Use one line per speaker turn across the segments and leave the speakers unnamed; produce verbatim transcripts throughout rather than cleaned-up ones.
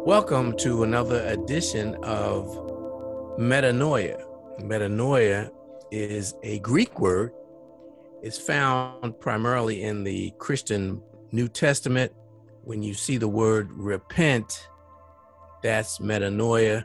Welcome to another edition of Metanoia. Metanoia is a Greek word. It's found primarily in the Christian New Testament. When you see the word repent, that's metanoia.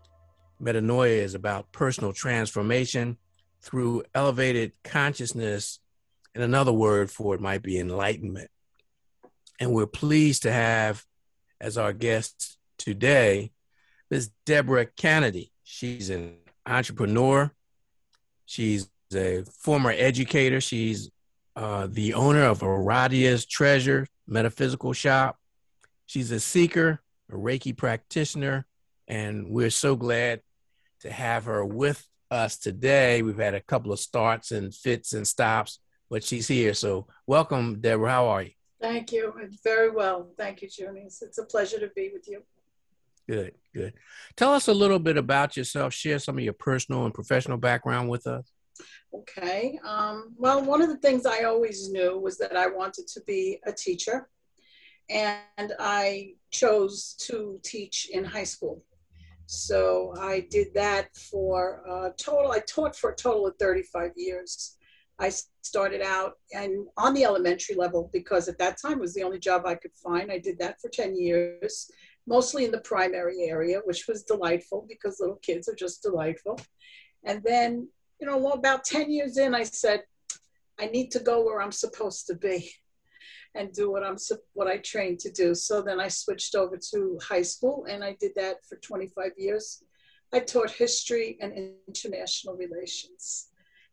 Metanoia is about personal transformation through elevated consciousness, and another word for it might be enlightenment. And we're pleased to have as our guest today Miz Deborah Canady. She's an entrepreneur. She's a former educator. She's uh, the owner of Aradia's Treasure Metaphysical Shop. She's a seeker, a Reiki practitioner, and we're so glad to have her with us today. We've had a couple of starts and fits and stops, but she's here. So welcome, Deborah. How are you?
Thank you. Very well. Thank you, Junius. It's a pleasure to be with you.
Good, good. Tell us a little bit about yourself. Share some of your personal and professional background with us.
Okay. Um, well, one of the things I always knew was that I wanted to be a teacher, and I chose to teach in high school. So I did that for a total, I taught for a total of thirty-five years. I started out and on the elementary level because at that time was the only job I could find. I did that for ten years, mostly in the primary area, which was delightful because little kids are just delightful. And then, you know, about ten years in, I said, I need to go where I'm supposed to be and do what I'm what I trained to do. So then I switched over to high school, and I did that for twenty-five years. I taught history and international relations,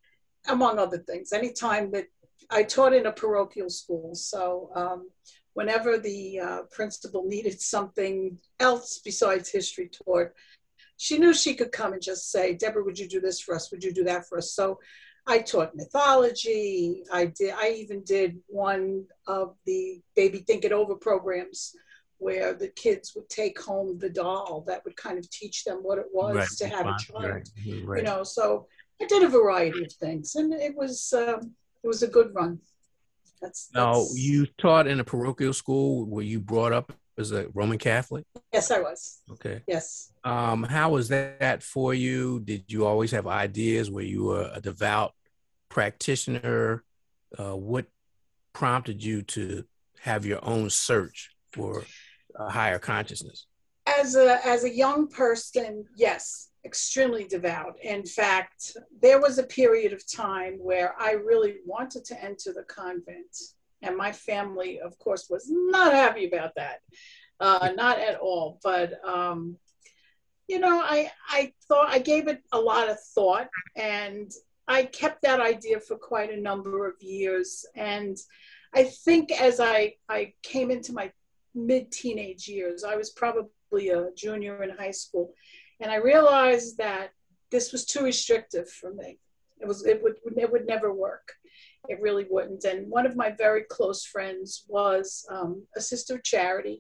among other things. Anytime that I taught in a parochial school, so um, whenever the uh, principal needed something else besides history taught, she knew she could come and just say, Deborah, would you do this for us? Would you do that for us? So I taught mythology. I did. I even did one of the Baby Think It Over programs where the kids would take home the doll that would kind of teach them what it was
Right.
to have a child.
Right. Right.
You know, so I did a variety of things, and it was um, it was a good run. That's, that's
Now, you taught in a parochial school. Were you brought up as a Roman Catholic?
Yes, I was.
Okay.
Yes.
Um, how was that for you? Did you always have ideas? Were you a, a devout practitioner? Uh, what prompted you to have your own search for a higher consciousness?
As a as a young person, yes, extremely devout. In fact, there was a period of time where I really wanted to enter the convent, and my family, of course, was not happy about that, uh, not at all. But um, you know, I I thought I gave it a lot of thought, and I kept that idea for quite a number of years. And I think as I I came into my mid-teenage years, I was probably a junior in high school, and I realized that this was too restrictive for me. It was it would it would never work. It really wouldn't. And one of my very close friends was um, a Sister of Charity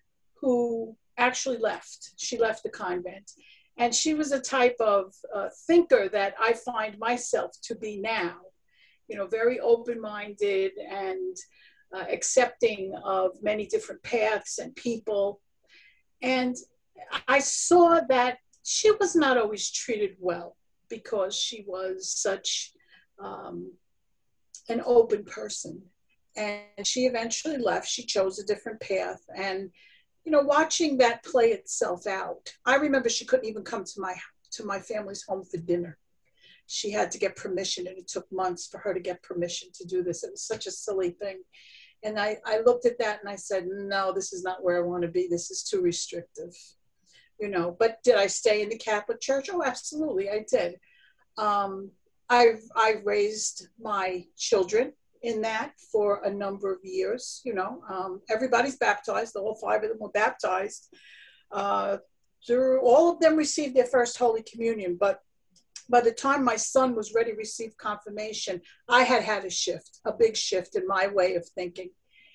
who actually left. She left the convent, and she was a type of uh, thinker that I find myself to be now. You know, very open-minded and uh, accepting of many different paths and people. And I saw that she was not always treated well because she was such um, an open person. And she eventually left. She chose a different path. And, you know, watching that play itself out, I remember she couldn't even come to my to my family's home for dinner. She had to get permission, and it took months for her to get permission to do this. It was such a silly thing. And I, I looked at that and I said, no, this is not where I want to be. This is too restrictive, you know. But did I stay in the Catholic Church? Oh, absolutely, I did. Um, I've, I've raised my children in that for a number of years, you know. Um, everybody's baptized. All five of them were baptized. Uh, through, all of them received their first Holy Communion. But by the time my son was ready to receive confirmation, I had had a shift, a big shift in my way of thinking.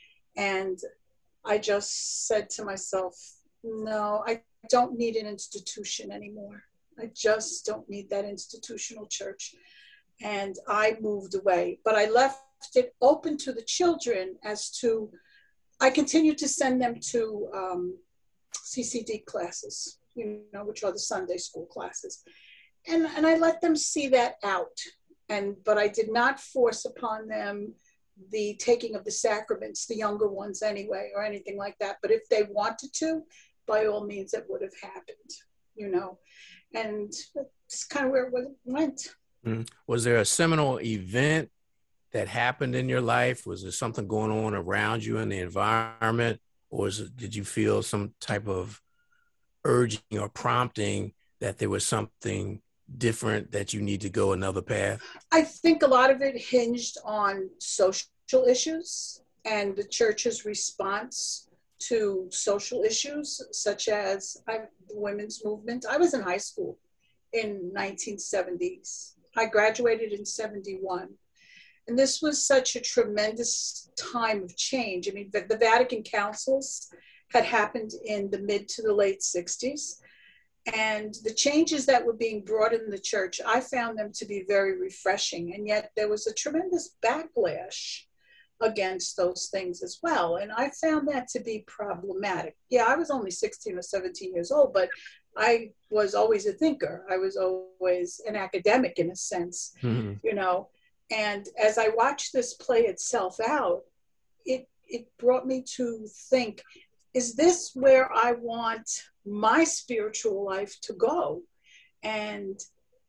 And I just said to myself, no, I don't need an institution anymore. I just don't need that institutional church. And I moved away, but I left it open to the children as to, I continued to send them to um, C C D classes, you know, which are the Sunday school classes. And, and I let them see that out. And, but I did not force upon them the taking of the sacraments, the younger ones anyway, or anything like that. But if they wanted to, by all means, it would have happened, you know. And it's kind of where it went.
Mm-hmm. Was there a seminal event that happened in your life? Was there something going on around you in the environment? Or was it, did you feel some type of urging or prompting that there was something different, that you need to go another path?
I think a lot of it hinged on social issues and the church's response to social issues, such as I, the women's movement. I was in high school in nineteen seventies. I graduated in seventy-one. And this was such a tremendous time of change. I mean, the, the Vatican councils had happened in the mid to the late sixties. And the changes that were being brought in the church, I found them to be very refreshing. And yet there was a tremendous backlash against those things as well. And I found that to be problematic. Yeah, I was only sixteen or seventeen years old, but I was always a thinker. I was always an academic in a sense, mm-hmm. you know. And as I watched this play itself out, it it brought me to think, is this where I want my spiritual life to go? And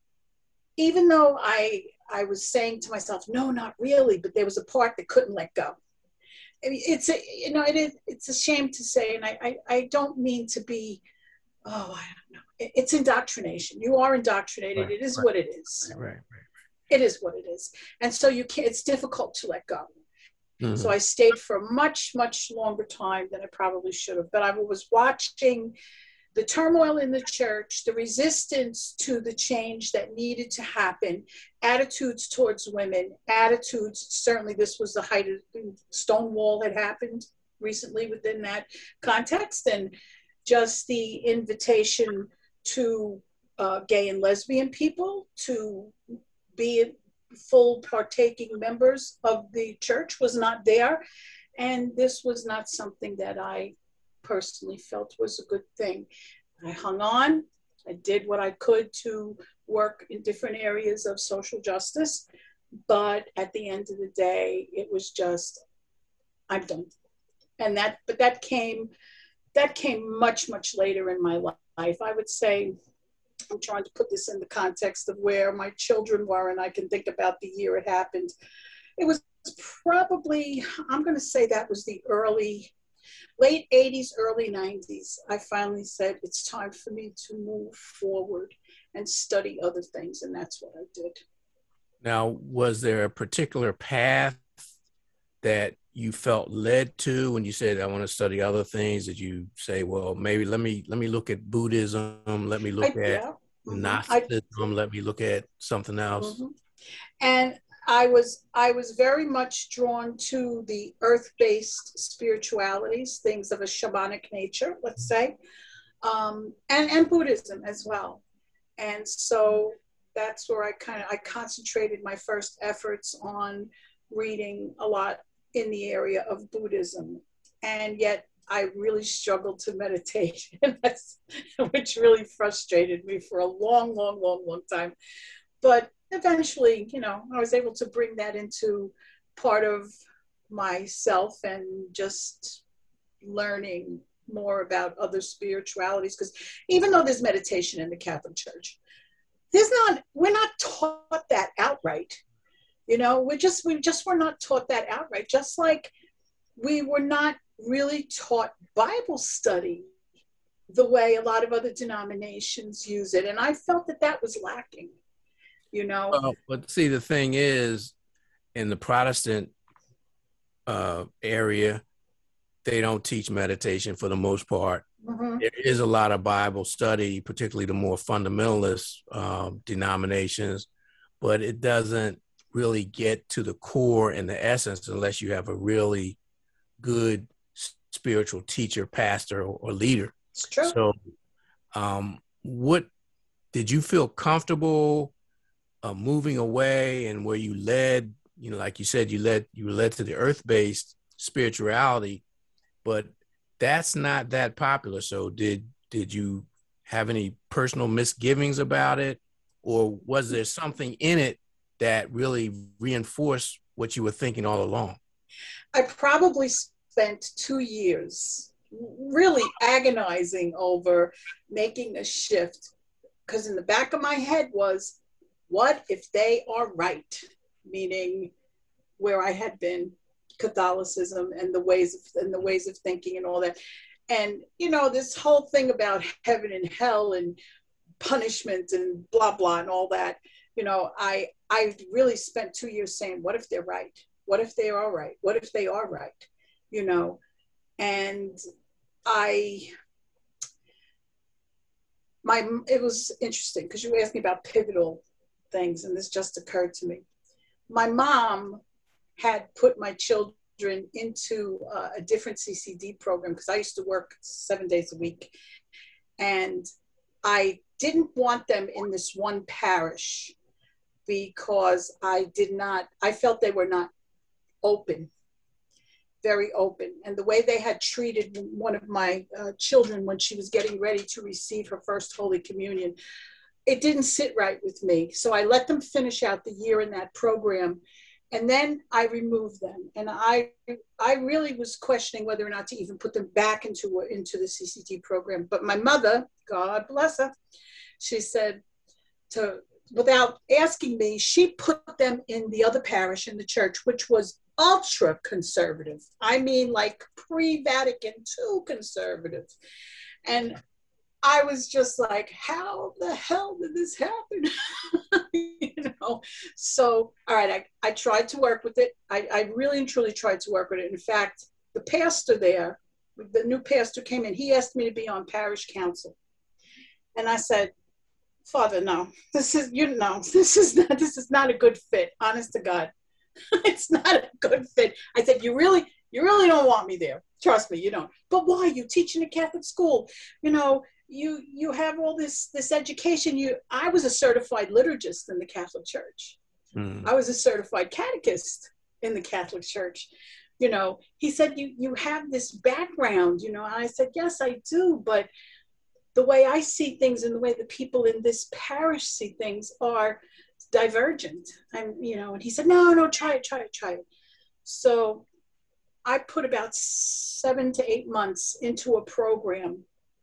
even though I I was saying to myself, no, not really, but there was a part that couldn't let go. I mean, it's a, you know, it is, it's a shame to say, and I, I, I don't mean to be, oh, I don't know. It, it's indoctrination. You are indoctrinated. Right, it is right, what it is.
Right, right, right.
It is what it is. And so you can't, it's difficult to let go. Mm-hmm. So I stayed for a much, much longer time than I probably should have. But I was watching the turmoil in the church, the resistance to the change that needed to happen, attitudes towards women, attitudes, certainly this was the height of Stonewall had happened recently within that context, and just the invitation to uh, gay and lesbian people to be full partaking members of the church was not there. And this was not something that I personally felt was a good thing. I hung on. I did what I could to work in different areas of social justice. But at the end of the day, it was just, I'm done. And that, but that came, that came much, much later in my life. I would say, I'm trying to put this in the context of where my children were, and I can think about the year it happened. It was probably, I'm going to say that was the early, late eighties, early nineties. I finally said, it's time for me to move forward and study other things, and that's what I did.
Now, was there a particular path that you felt led to when you said, I want to study other things? Did you say, well, maybe let me let me look at Buddhism, let me look I, at yeah. Gnosticism, I, let me look at something else? Mm-hmm.
And I was I was very much drawn to the earth-based spiritualities, things of a shamanic nature, let's say, um, and, and Buddhism as well. And so that's where I kind of I concentrated my first efforts on reading a lot in the area of Buddhism. And yet I really struggled to meditate, which really frustrated me for a long, long, long, long time. But eventually, you know, I was able to bring that into part of myself and just learning more about other spiritualities. Because even though there's meditation in the Catholic Church, there's not, we're not taught that outright. You know, we just, we just were not taught that outright. Just like we were not really taught Bible study the way a lot of other denominations use it. And I felt that that was lacking, you know.
Uh, but see, the thing is, in the Protestant uh, area, they don't teach meditation for the most part. Mm-hmm. There is a lot of Bible study, particularly the more fundamentalist uh, denominations, but it doesn't really get to the core and the essence unless you have a really good spiritual teacher, pastor, or, or leader.
It's true.
So um, what did you feel comfortable uh, moving away, and where you led, you know, like you said, you led, you were led to the earth-based spirituality, but that's not that popular. So did did you have any personal misgivings about it, or was there something in it that really reinforced what you were thinking all along?
I probably spent two years really agonizing over making a shift, because in the back of my head was, what if they are right? Meaning where I had been, Catholicism and the ways of, and the ways of thinking and all that. And, you know, this whole thing about heaven and hell and punishment and blah, blah, and all that, you know, I, I really spent two years saying, what if they're right? What if they are right? What if they are right? You know, and I, my, it was interesting because you asked me about pivotal things, and this just occurred to me. My mom had put my children into uh, a different C C D program because I used to work seven days a week. And I didn't want them in this one parish because I did not, I felt they were not open, very open. And the way they had treated one of my uh, children when she was getting ready to receive her first Holy Communion, it didn't sit right with me. So I let them finish out the year in that program. And then I removed them. And I I really was questioning whether or not to even put them back into, into the C C D program. But my mother, God bless her, she said, to without asking me, she put them in the other parish in the church, which was ultra conservative. I mean, like pre-Vatican two conservative. And I was just like, how the hell did this happen? You know, so, all right, I, I tried to work with it. I, I really and truly tried to work with it. In fact, the pastor there, the new pastor came in, he asked me to be on parish council. And I said, Father, no, this is, you know, this is not, this is not a good fit, honest to God. It's not a good fit. I said, you really, you really don't want me there. Trust me, you don't. But why? You teach in a Catholic school, you know, you you have all this this education. You, I was a certified liturgist in the Catholic Church. Mm. I was a certified catechist in the Catholic Church. You know, he said, you you have this background, you know, and I said, yes, I do, but the way I see things and the way the people in this parish see things are divergent. I'm, you know, and he said, no, no, try it, try it, try it. So I put about seven to eight months into a program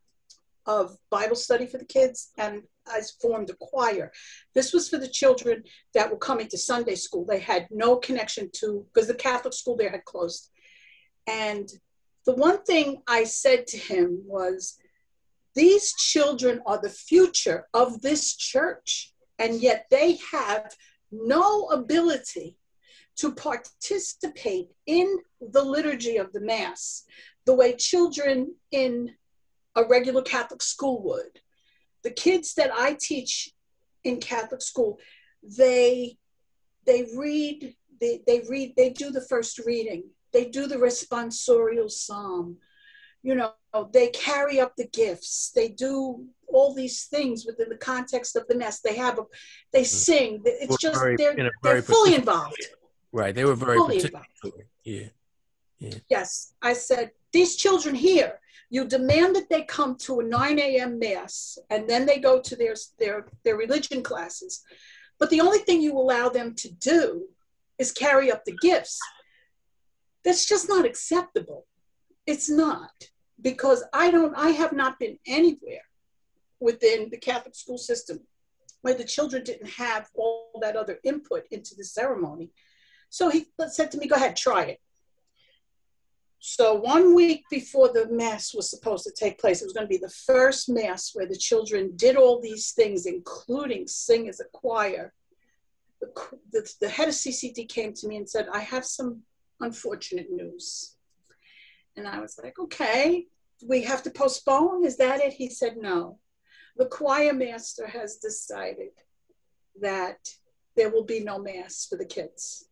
of Bible study for the kids, and I formed a choir. This was for the children that were coming to Sunday school. They had no connection to, because the Catholic school there had closed. And the one thing I said to him was, these children are the future of this church, and yet they have no ability to participate in the liturgy of the Mass the way children in a regular Catholic school would. The kids that I teach in Catholic school, they they read, they, they read, they do the first reading, they do the responsorial psalm, you know, they carry up the gifts, they do all these things within the context of the Mass. They have a, they sing. It's just,
very,
they're, they're fully involved.
Right, they were very
fully involved.
Yeah. Yeah.
Yes, I said, these children here, you demand that they come to a nine a.m. Mass, and then they go to their, their, their religion classes. But the only thing you allow them to do is carry up the gifts. That's just not acceptable. It's not, because I don't, I have not been anywhere within the Catholic school system where the children didn't have all that other input into the ceremony. So he said to me, go ahead, try it. So one week before the Mass was supposed to take place, it was going to be the first Mass where the children did all these things, including sing as a choir. The, the, the head of C C D came to me and said, I have some unfortunate news. And I was like, okay, we have to postpone? Is that it? He said, no. The choir master has decided that there will be no Mass for the kids.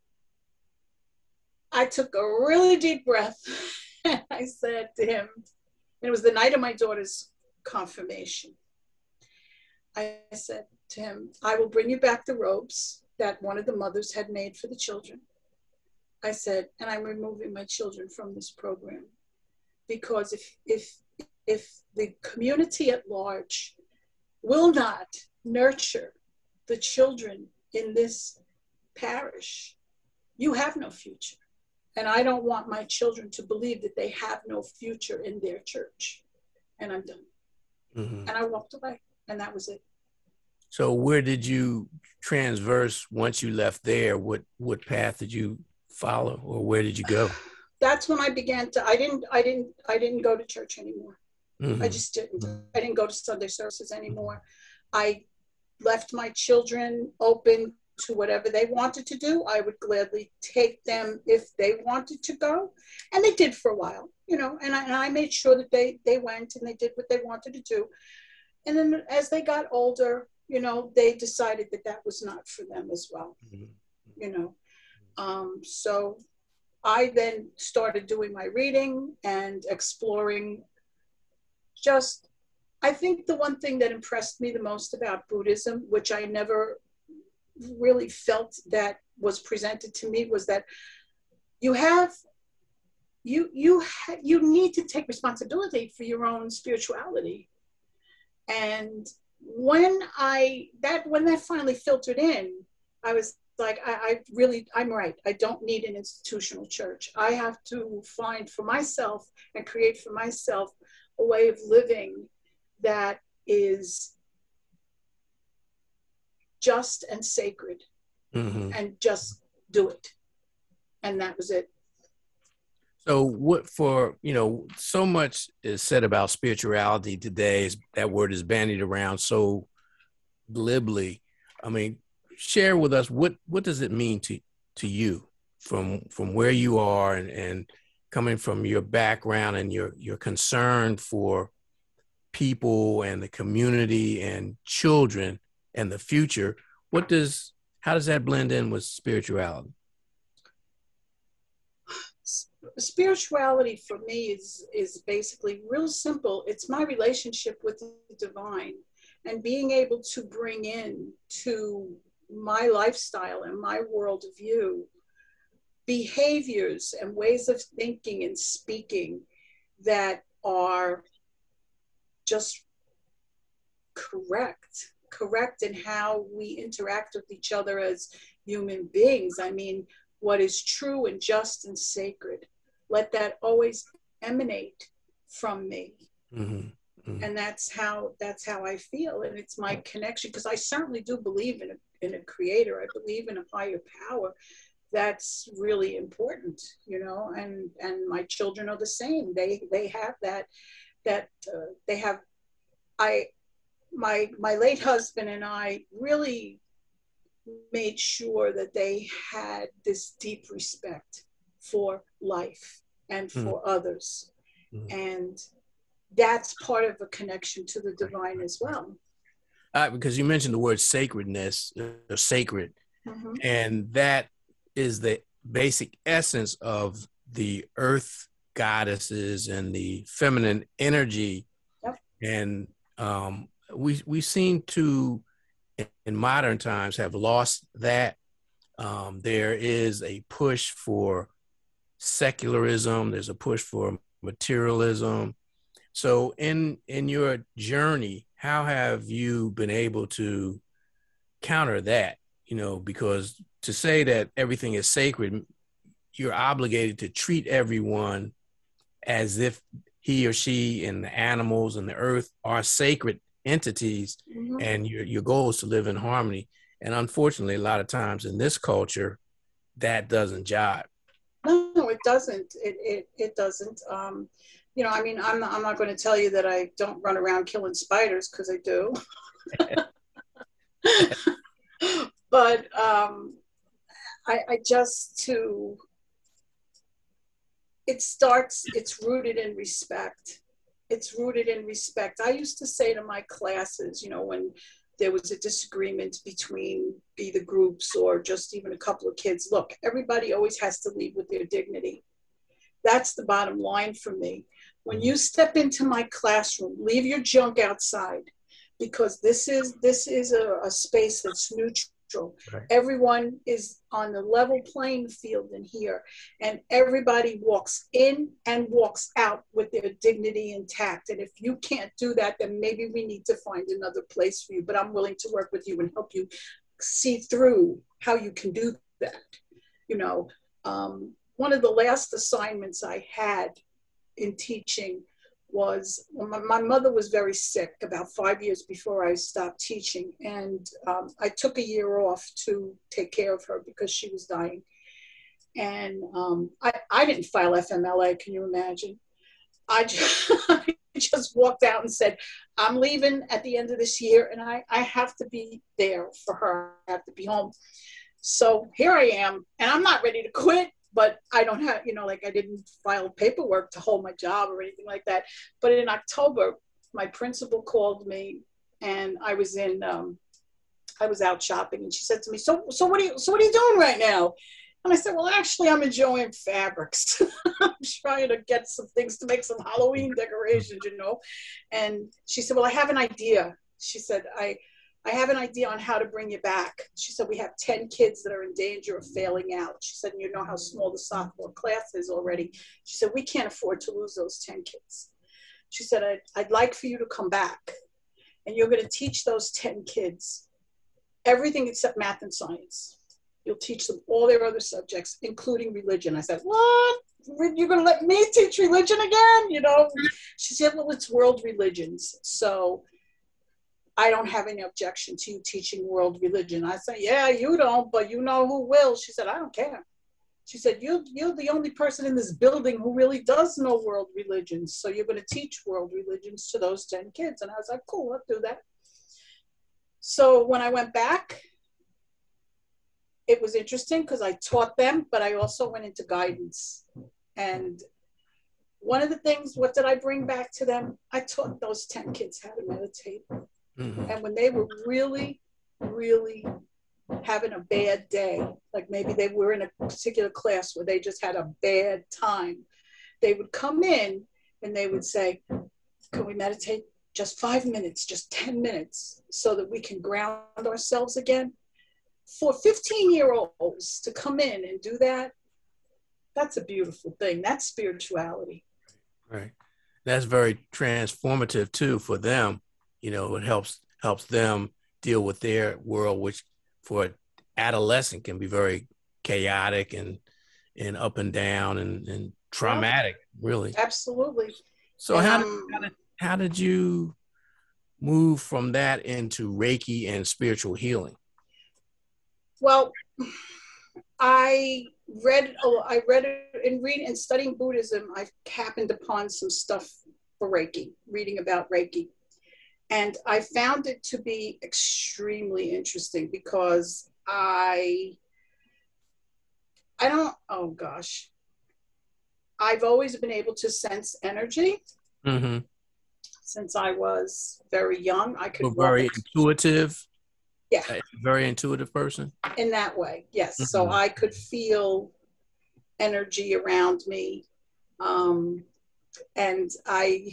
I took a really deep breath and I said to him, and it was the night of my daughter's confirmation. I said to him, I will bring you back the robes that one of the mothers had made for the children. I said, and I'm removing my children from this program. because if if if the community at large will not nurture the children in this parish, you have no future. And I don't want my children to believe that they have no future in their church. And I'm done. Mm-hmm. And I walked away, and that was it.
So where did you transverse once you left there? What what path did you follow, or where did you go?
That's when I began to, I didn't, I didn't, I didn't go to church anymore. Mm-hmm. I just didn't. I didn't go to Sunday services anymore. I left my children open to whatever they wanted to do. I would gladly take them if they wanted to go. And they did for a while, you know, and I, and I made sure that they, they went and they did what they wanted to do. And then as they got older, you know, they decided that that was not for them as well, mm-hmm. you know. Um, so I then started doing my reading and exploring. Just, I think the one thing that impressed me the most about Buddhism, which I never really felt that was presented to me, was that you have, you, you, ha- you need to take responsibility for your own spirituality. And when I, that, when that finally filtered in, I was like, I, I really, I'm right. I don't need an institutional church. I have to find for myself and create for myself a way of living that is just and sacred, mm-hmm. and just do it. And that was it.
So what for, you know, so much is said about spirituality today. That word is bandied around so glibly. I mean, share with us, what, what does it mean to, to you from, from where you are and, and coming from your background and your, your concern for people and the community and children and the future? What does, how does that blend in with spirituality?
Spirituality for me is, is basically real simple. It's my relationship with the divine and being able to bring in to my lifestyle and my worldview behaviors and ways of thinking and speaking that are just correct, correct in how we interact with each other as human beings. I mean, what is true and just and sacred, let that always emanate from me. Mm-hmm. Mm-hmm. And that's how, that's how I feel. And it's my connection, because I certainly do believe in a, in a creator. I believe in a higher power. That's really important, you know, and, and my children are the same. They, they have that, that uh, they have, I, my, my late husband and I really made sure that they had this deep respect for life and for mm. others. Mm. And that's part of a connection to the divine as well.
Uh, because you mentioned the word sacredness, or sacred, mm-hmm. and that is the basic essence of the earth goddesses and the feminine energy. Yep. And um, we we seem to, in modern times, have lost that. Um, there is a push for secularism. There's a push for materialism. So in in your journey, how have you been able to counter that? You know, because to say that everything is sacred, you're obligated to treat everyone as if he or she and the animals and the earth are sacred entities, mm-hmm. and your your goal is to live in harmony. And unfortunately, a lot of times in this culture, that doesn't jive.
No, it doesn't. It it it doesn't. Um, you know, I mean, I'm not, I'm not going to tell you that I don't run around killing spiders, because I do. But um, I, I just to, it starts, it's rooted in respect. It's rooted in respect. I used to say to my classes, you know, when there was a disagreement between either groups or just even a couple of kids, look, everybody always has to leave with their dignity. That's the bottom line for me. When you step into my classroom, leave your junk outside, because this is this is a, a space that's neutral.
Right.
Everyone is on the level playing field in here, and everybody walks in and walks out with their dignity intact. And if you can't do that, then maybe we need to find another place for you. But I'm willing to work with you and help you see through how you can do that. You know, um, one of the last assignments I had in teaching was, my, my mother was very sick about five years before I stopped teaching. And um, I took a year off to take care of her because she was dying. And um, I, I didn't file F M L A, can you imagine? I just, I just walked out and said, I'm leaving at the end of this year, and I, I have to be there for her. I have to be home. So here I am, and I'm not ready to quit, but I don't have, you know, like I didn't file paperwork to hold my job or anything like that. But in October, my principal called me, and I was in, um, I was out shopping, and she said to me, so, so what are you, so what are you doing right now? And I said, well, actually, I'm enjoying fabrics. I'm trying to get some things to make some Halloween decorations, you know. And she said, well, I have an idea. She said, I, I have an idea on how to bring you back. She said, we have ten kids that are in danger of failing out. She said, you know how small the sophomore class is already. She said, we can't afford to lose those ten kids. She said, I'd, I'd like for you to come back, and you're going to teach those ten kids everything except math and science. You'll teach them all their other subjects, including religion. I said, what? You're going to let me teach religion again? You know, she said, well, it's world religions. So I don't have any objection to you teaching world religion. I said, yeah, you don't, but you know who will. She said, I don't care. She said, you, you're the only person in this building who really does know world religions. So you're going to teach world religions to those ten kids. And I was like, cool, I'll do that. So when I went back, it was interesting because I taught them, but I also went into guidance. And one of the things, what did I bring back to them? I taught those ten kids how to meditate. Mm-hmm. And when they were really, really having a bad day, like maybe they were in a particular class where they just had a bad time, they would come in and they would say, can we meditate just five minutes, just ten minutes, so that we can ground ourselves again? For fifteen year olds to come in and do that, that's a beautiful thing. That's spirituality.
Right. That's very transformative too for them. You know, it helps helps them deal with their world, which for an adolescent can be very chaotic and and up and down and, and traumatic, yeah. Really.
Absolutely.
So
and,
how,
um,
did, how did how did you move from that into Reiki and spiritual healing?
Well, I read, I read in reading and studying Buddhism, I happened upon some stuff for Reiki, reading about Reiki. And I found it to be extremely interesting because I, I don't, oh gosh, I've always been able to sense energy. Mm-hmm. Since I was very young. I could
You're very intuitive.
Yeah.
A very intuitive person?
In that way, yes. Mm-hmm. So I could feel energy around me. Um, and I,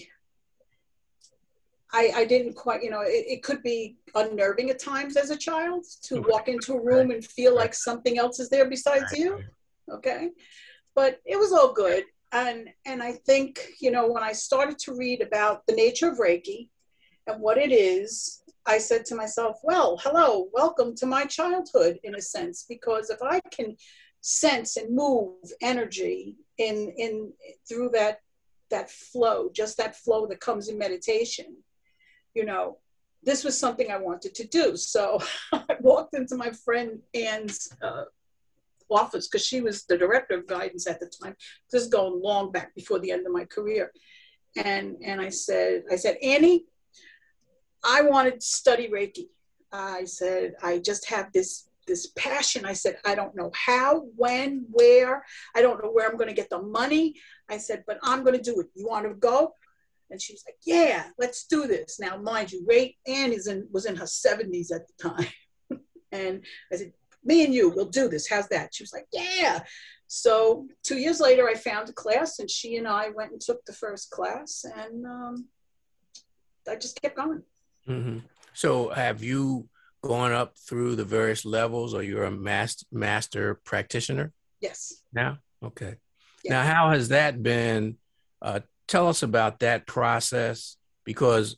I, I didn't quite, you know, it, it could be unnerving at times as a child to walk into a room and feel like something else is there besides you. Okay. But it was all good. And, and I think, you know, when I started to read about the nature of Reiki and what it is, I said to myself, well, hello, welcome to my childhood in a sense, because if I can sense and move energy in, in through that, that flow, just that flow that comes in meditation, you know, this was something I wanted to do. So I walked into my friend Anne's uh, office because she was the director of guidance at the time. This is going long back before the end of my career. And, and I said, I said, Annie, I wanted to study Reiki. I said, I just have this, this passion. I said, I don't know how, when, where. I don't know where I'm going to get the money. I said, but I'm going to do it. You want to go? And she was like, yeah, let's do this. Now, mind you, Ray Ann is in, was in her seventies at the time. And I said, me and you, we'll do this. How's that? She was like, yeah. So two years later, I found a class, and she and I went and took the first class, and um, I just kept going.
Mm-hmm. So have you gone up through the various levels, or you're a master master practitioner
Yes.
now? Okay.
Yes.
Now, how has that been? Uh, tell us about that process, because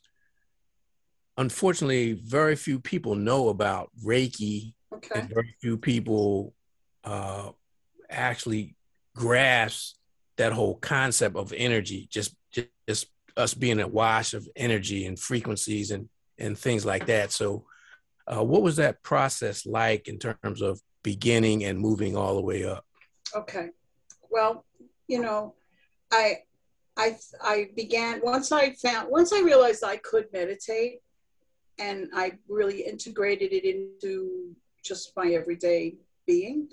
unfortunately, very few people know about Reiki,
Okay.
and very few people uh, actually grasp that whole concept of energy, just, just us being a wash of energy and frequencies and, and things like that. So uh, what was that process like in terms of beginning and moving all the way up?
Okay. Well, you know, I, I, I began, once I found, once I realized I could meditate, and I really integrated it into just my everyday being,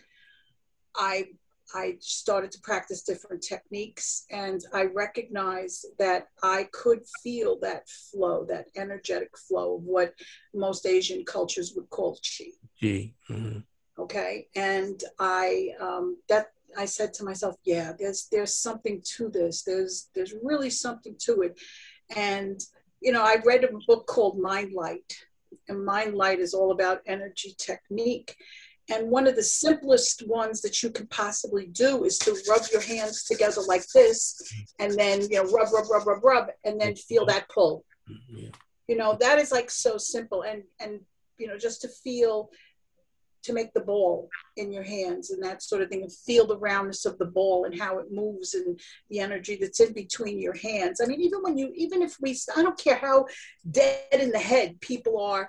I I started to practice different techniques, and I recognized that I could feel that flow, that energetic flow of what most Asian cultures would call qi.
Gee. Mm-hmm.
Okay, and I um, that I said to myself, yeah, there's there's something to this. There's there's really something to it, and you know, I read a book called Mind Light, and Mind Light is all about energy technique. And one of the simplest ones that you can possibly do is to rub your hands together like this, and then, you know, rub, rub, rub, rub, rub, and then feel that pull.
Yeah.
You know, that is like so simple. And, and, you know, just to feel, to make the ball in your hands and that sort of thing, and feel the roundness of the ball and how it moves and the energy that's in between your hands. I mean, even when you, even if we, I don't care how dead in the head people are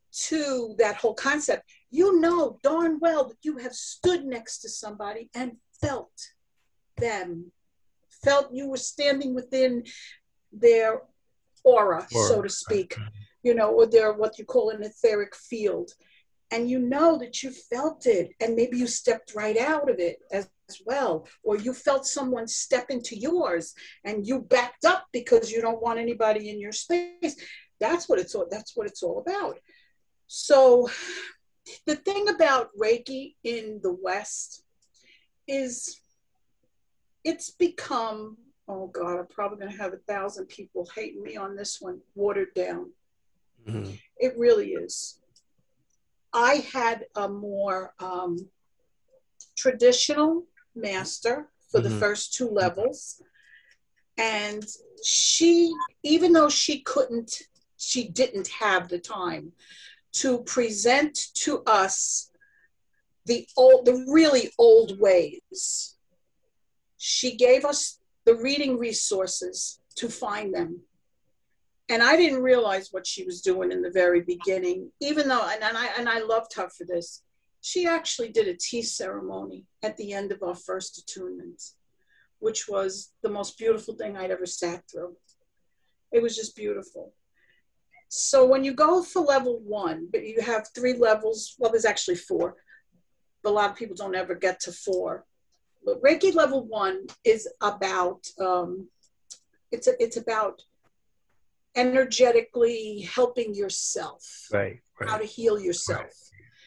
to that whole concept, you know darn well that you have stood next to somebody and felt them, felt you were standing within their aura,
Or,
so to speak, you know, or their, what you call an etheric field. And you know that you felt it, and maybe you stepped right out of it as well, or you felt someone step into yours and you backed up because you don't want anybody in your space. That's what it's all, that's what it's all about. So the thing about Reiki in the West is it's become, oh God, I'm probably going to have a thousand people hating me on this one, watered down. Mm-hmm. It really is. I had a more um, traditional master for mm-hmm. the first two levels. And she, even though she couldn't, she didn't have the time to present to us the old, the really old ways. She gave us the reading resources to find them. And I didn't realize what she was doing in the very beginning, even though, and, and I and I loved her for this. She actually did a tea ceremony at the end of our first attunement, which was the most beautiful thing I'd ever sat through. It was just beautiful. So when you go for level one, but you have three levels, well, there's actually four, but a lot of people don't ever get to four. But Reiki level one is about, um, it's, a, it's about energetically helping yourself,
right, right.
how to heal yourself.
Right.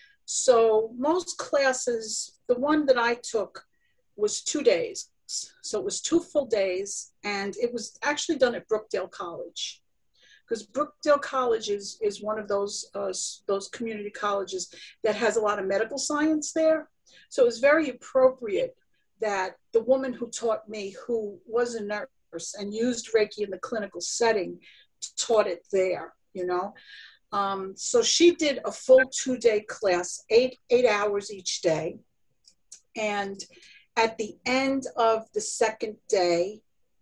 So most classes, the one that I took was two days. So it was two full days, and it was actually done at Brookdale College. Because Brookdale College is, is one of those, uh, those community colleges that has a lot of medical science there. So it was very appropriate that the woman who taught me, who was a nurse and used Reiki in the clinical setting, taught it there, you know. Um, so she did a full two-day class, eight, eight hours each day. And at the end of the second day,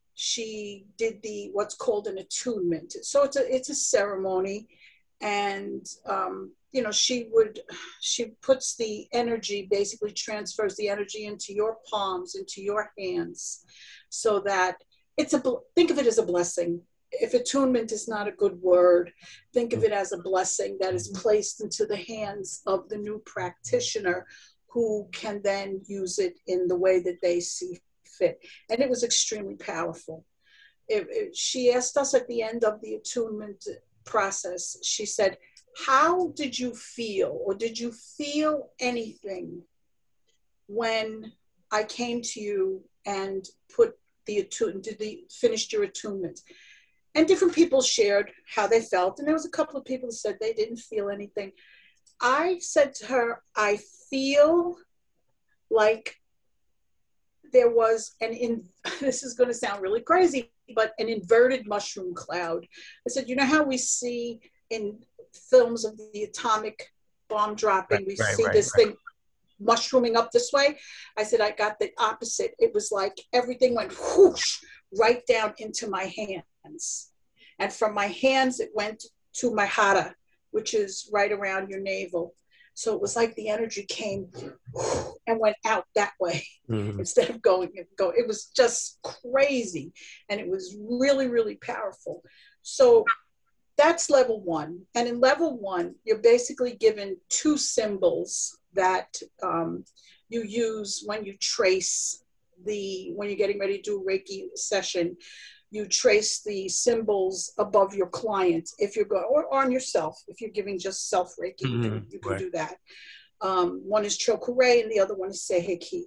she did the what's called an attunement. So it's a it's a ceremony, and um, you know, she would she puts the energy, basically transfers the energy into your palms, into your hands, so that it's a think of it as a blessing. If attunement is not a good word, think of it as a blessing that is placed into the hands of the new practitioner, who can then use it in the way that they see fit. And it was extremely powerful. It, it, she asked us at the end of the attunement process, she said, how did you feel, or did you feel anything when I came to you and put the attunement, did the, finished your attunement? And different people shared how they felt. And there was a couple of people who said they didn't feel anything. I said to her, I feel like there was an, in, this is going to sound really crazy, but an inverted mushroom cloud. I said, you know how we see in films of the atomic bomb dropping,
Right,
we
right,
see
right,
this
right.
thing mushrooming up this way? I said, I got the opposite. It was like everything went whoosh right down into my hands. And from my hands, it went to my hara, which is right around your navel. So it was like the energy came and went out that way
Mm-hmm.
instead of going and go. It was just crazy. And it was really, really powerful. So that's level one. And in level one, you're basically given two symbols that um, you use when you trace the, when you're getting ready to do a Reiki session. You trace the symbols above your client if you're going, or on yourself. If you're giving just self Reiki, you
Mm-hmm.
can, you can
Right.
do that. Um, one is Chokurei and the other one is Seiheki.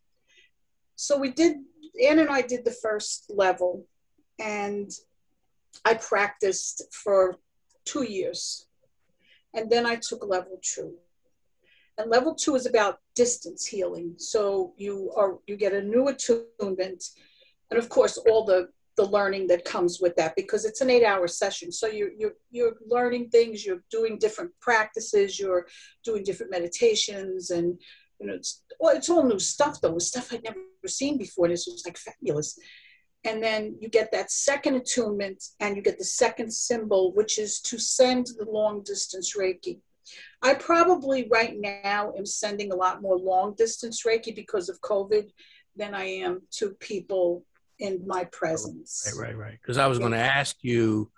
So we did, Ann and I did the first level, and I practiced for two years. And then I took level two. And level two is about distance healing. So you are, you get a new attunement, and of course all the the learning that comes with that, because it's an eight hour session. So you're, you're, you're learning things, you're doing different practices, you're doing different meditations, and you know, it's, well, it's all new stuff though, stuff I'd never seen before. This was like fabulous. And then you get that second attunement and you get the second symbol, which is to send the long distance Reiki. I probably right now am sending a lot more long distance Reiki because of COVID than I am to people in my presence.
Right, right, right. Because I was
Yeah.
going to ask you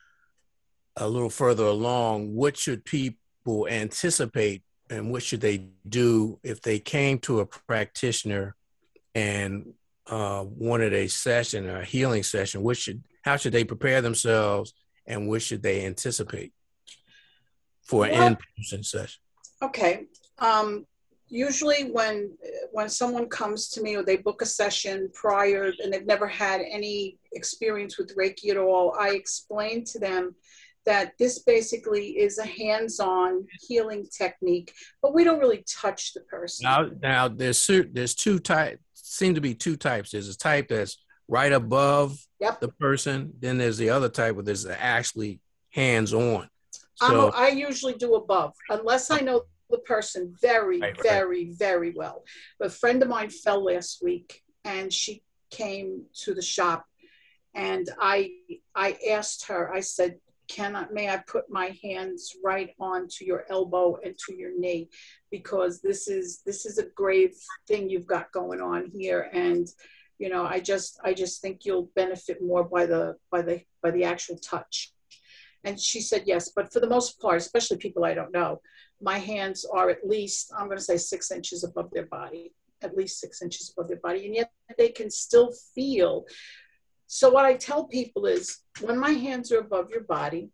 a little further along, what should people anticipate and what should they do if they came to a practitioner and uh, wanted a session or a healing session? What should, how should they prepare themselves, and what should they anticipate for an
Well,
in-person session?
okay. Um, usually when when someone comes to me or they book a session prior and they've never had any experience with Reiki at all, I explain to them that this basically is a hands-on healing technique, but we don't really touch the person.
Now, now there's there's two types. Seem to be two types. There's a type that's right above
Yep.
the person. Then there's the other type where there's actually hands-on.
I'm
So
a, I usually do above, unless I know the person very,
right, right.
very, very well. A friend of mine fell last week, and she came to the shop, and I I asked her. I said, "Can I? May I put my hands right onto your elbow and to your knee, because this is this is a grave thing you've got going on here, and you know, I just I just think you'll benefit more by the by the by the actual touch." And she said yes, but for the most part, especially people I don't know, my hands are at least, I'm going to say six inches above their body, at least six inches above their body, and yet they can still feel. So what I tell people is, when my hands are above your body,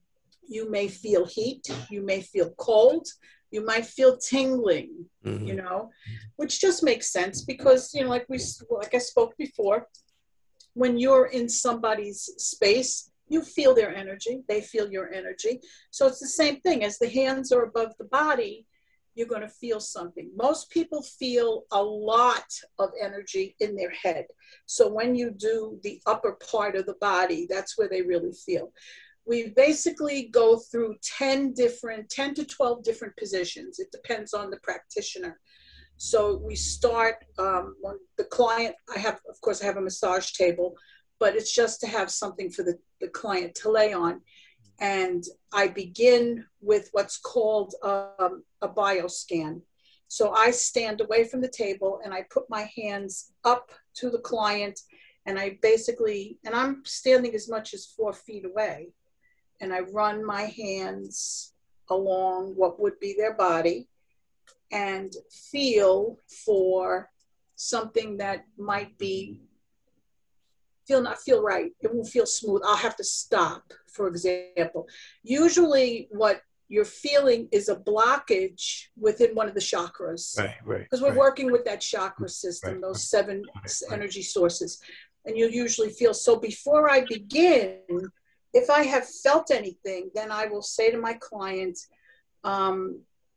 you may feel heat, you may feel cold, you might feel tingling, mm-hmm. you know, which just makes sense because, you know, like we, like I spoke before, when you're in somebody's space, you feel their energy, they feel your energy. So it's the same thing. As the hands are above the body, you're going to feel something. Most people feel a lot of energy in their head. So when you do the upper part of the body, that's where they really feel. We basically go through ten different, ten to twelve different positions. It depends on the practitioner. So we start, um, when the client, I have, of course, I have a massage table, but it's just to have something for the, the client to lay on. And I begin with what's called um, a bioscan. So I stand away from the table and I put my hands up to the client, and I basically, and I'm standing as much as four feet away, and I run my hands along what would be their body and feel for something that might be feel not feel right. It won't feel smooth. I'll have to stop, for example. Usually what you're feeling is a blockage within one of the chakras.
Right, right.
Because we're
right. working
with that chakra system,
right,
those
right,
seven
right,
energy right. sources. And you'll usually feel, so before I begin, if I have felt anything, then I will say to my client, um,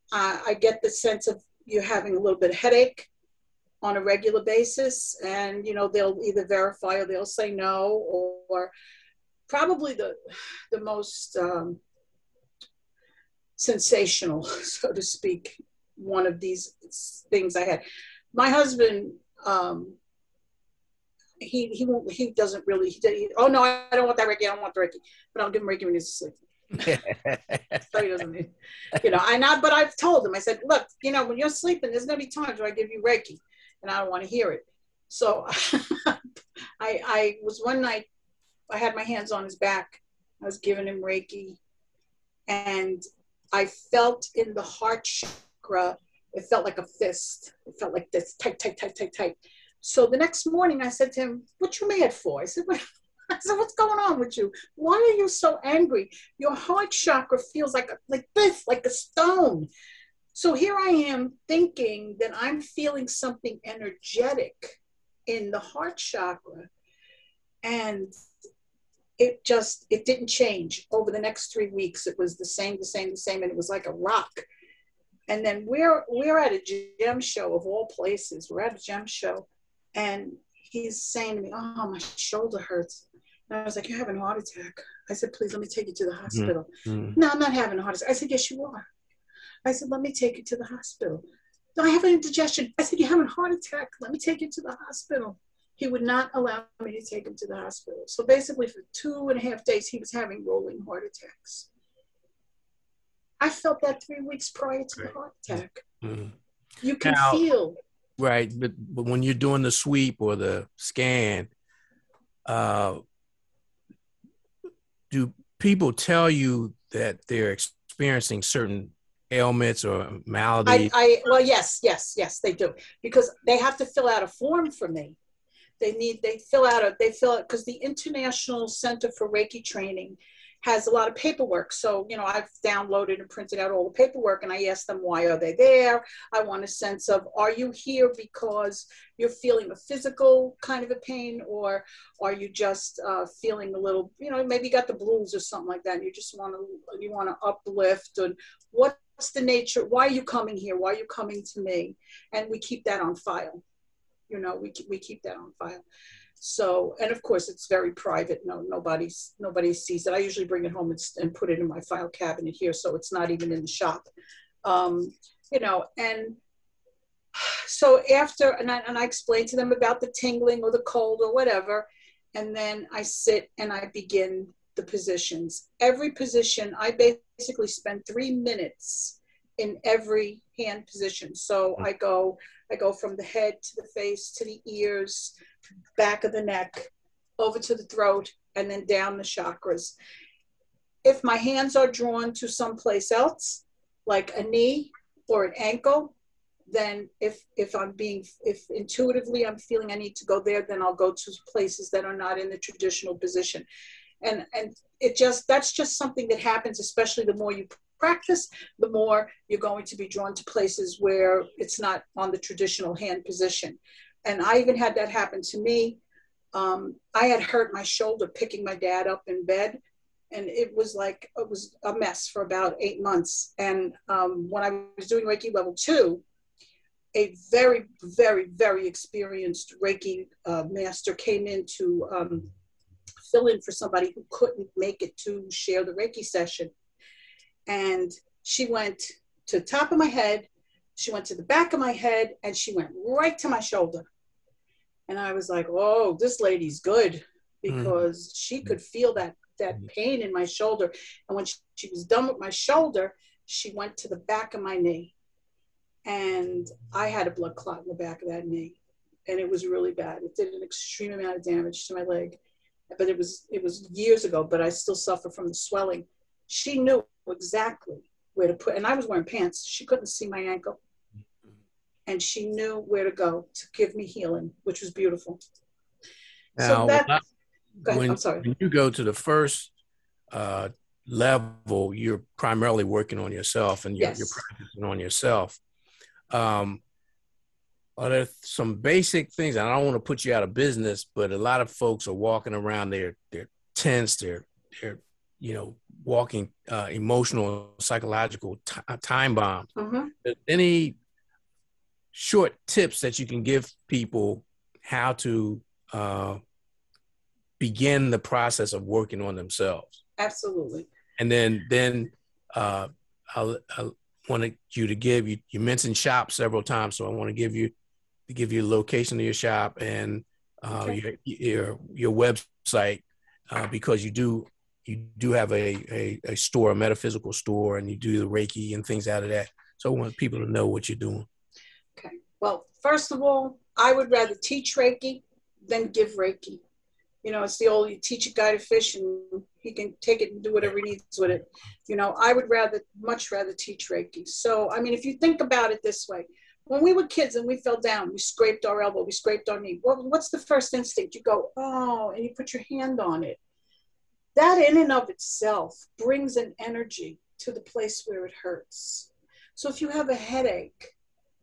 uh, I get the sense of you having a little bit of headache on a regular basis, and you know they'll either verify or they'll say no, or, or probably the the most um, sensational, so to speak, one of these things I had. My husband, um, he he won't, he doesn't really. He, he, oh no, I don't want that Reiki. I don't want the Reiki, but I'll give him Reiki when he's asleep. So he doesn't need, you know. I not, but I've told him. I said, look, you know, when you're sleeping, there's gonna be times where I give you Reiki, and I don't want to hear it. So I I was one night, I had my hands on his back. I was giving him Reiki, and I felt in the heart chakra, it felt like a fist. It felt like this, tight, tight, tight, tight, tight. So the next morning I said to him, what you mad for? I said, what? I said, what's going on with you? Why are you so angry? Your heart chakra feels like, a, like this, like a stone. So here I am thinking that I'm feeling something energetic in the heart chakra. And it just, it didn't change. Over the next three weeks, it was the same, the same, the same, and it was like a rock. And then we're, we're at a gem show of all places. We're at a gem show, and he's saying to me, oh, my shoulder hurts. And I was like, you're having a heart attack. I said, please, let me take you to the hospital. Mm-hmm. No, I'm not having a heart attack. I said, yes, you are. I said, let me take you to the hospital. No, I have an indigestion. I said, you're having a heart attack. Let me take you to the hospital. He would not allow me to take him to the hospital. So basically for two and a half days, he was having rolling heart attacks. I felt that three weeks prior to the heart attack. Mm-hmm. You can now, feel.
Right, but, but when you're doing the sweep or the scan, uh, do people tell you that they're experiencing certain ailments or maladies?
I, I well, yes, yes, yes, they do, because they have to fill out a form for me. They need, they fill out a, they fill it, because the International Center for Reiki Training has a lot of paperwork. So, you know, I've downloaded and printed out all the paperwork, and I asked them, why are they there? I want a sense of, are you here because you're feeling a physical kind of a pain, or are you just uh, feeling a little, you know, maybe you got the blues or something like that, and you just want to, you want to uplift, and what's the nature, why are you coming here? Why are you coming to me? And we keep that on file. You know, we, we keep that on file. So, and of course it's very private. No, nobody's, nobody sees it. I usually bring it home and, and put it in my file cabinet here. So it's not even in the shop, um, you know, and so after, and I, and I explain to them about the tingling or the cold or whatever. And then I sit and I begin the positions. Every position, I basically spend three minutes in every hand position. So I go, I go from the head to the face to the ears, back of the neck, over to the throat, and then down the chakras. If my hands are drawn to someplace else, like a knee or an ankle, then if if I'm being, if intuitively I'm feeling I need to go there, then I'll go to places that are not in the traditional position. And, and it just, that's just something that happens, especially the more you practice, the more you're going to be drawn to places where it's not on the traditional hand position. And I even had that happen to me. Um, I had hurt my shoulder picking my dad up in bed, and it was like, it was a mess for about eight months. And um, when I was doing Reiki level two, a very, very, very experienced Reiki uh, master came in to um, fill in for somebody who couldn't make it to share the Reiki session. And she went to the top of my head, she went to the back of my head, and she went right to my shoulder. And I was like, oh, this lady's good, because mm. she could feel that, that pain in my shoulder. And when she, she was done with my shoulder, she went to the back of my knee. And I had a blood clot in the back of that knee. And it was really bad. It did an extreme amount of damage to my leg. But it was, it was years ago, but I still suffer from the swelling. She knew exactly where to put, and I was wearing pants. She couldn't see my ankle. And she knew where to go to give me healing, which was beautiful.
Now,
so that,
when, I,
go ahead,
when,
I'm sorry.
when you go to the first uh, level, you're primarily working on yourself, and you're, yes. you're practicing on yourself. Um, are there some basic things, and I don't want to put you out of business, but a lot of folks are walking around, they're, they're tense, they're, they're you know, walking uh, emotional, psychological t- time bomb.
Mm-hmm.
Any short tips that you can give people how to uh, begin the process of working on themselves?
Absolutely.
And then, then uh, I'll, I wanted you to give you. You mentioned shop several times, so I want to give you to give you a location of your shop and uh, okay. your your your website uh, because you do you do have a, a a store, a metaphysical store, and you do the Reiki and things out of that. So I want people to know what you're doing.
Okay. Well, first of all, I would rather teach Reiki than give Reiki. You know, it's the old, you teach a guy to fish and he can take it and do whatever he needs with it. You know, I would rather, much rather teach Reiki. So, I mean, if you think about it this way, when we were kids and we fell down, we scraped our elbow, we scraped our knee. What, what's the first instinct? You go, oh, and you put your hand on it. That in and of itself brings an energy to the place where it hurts. So if you have a headache,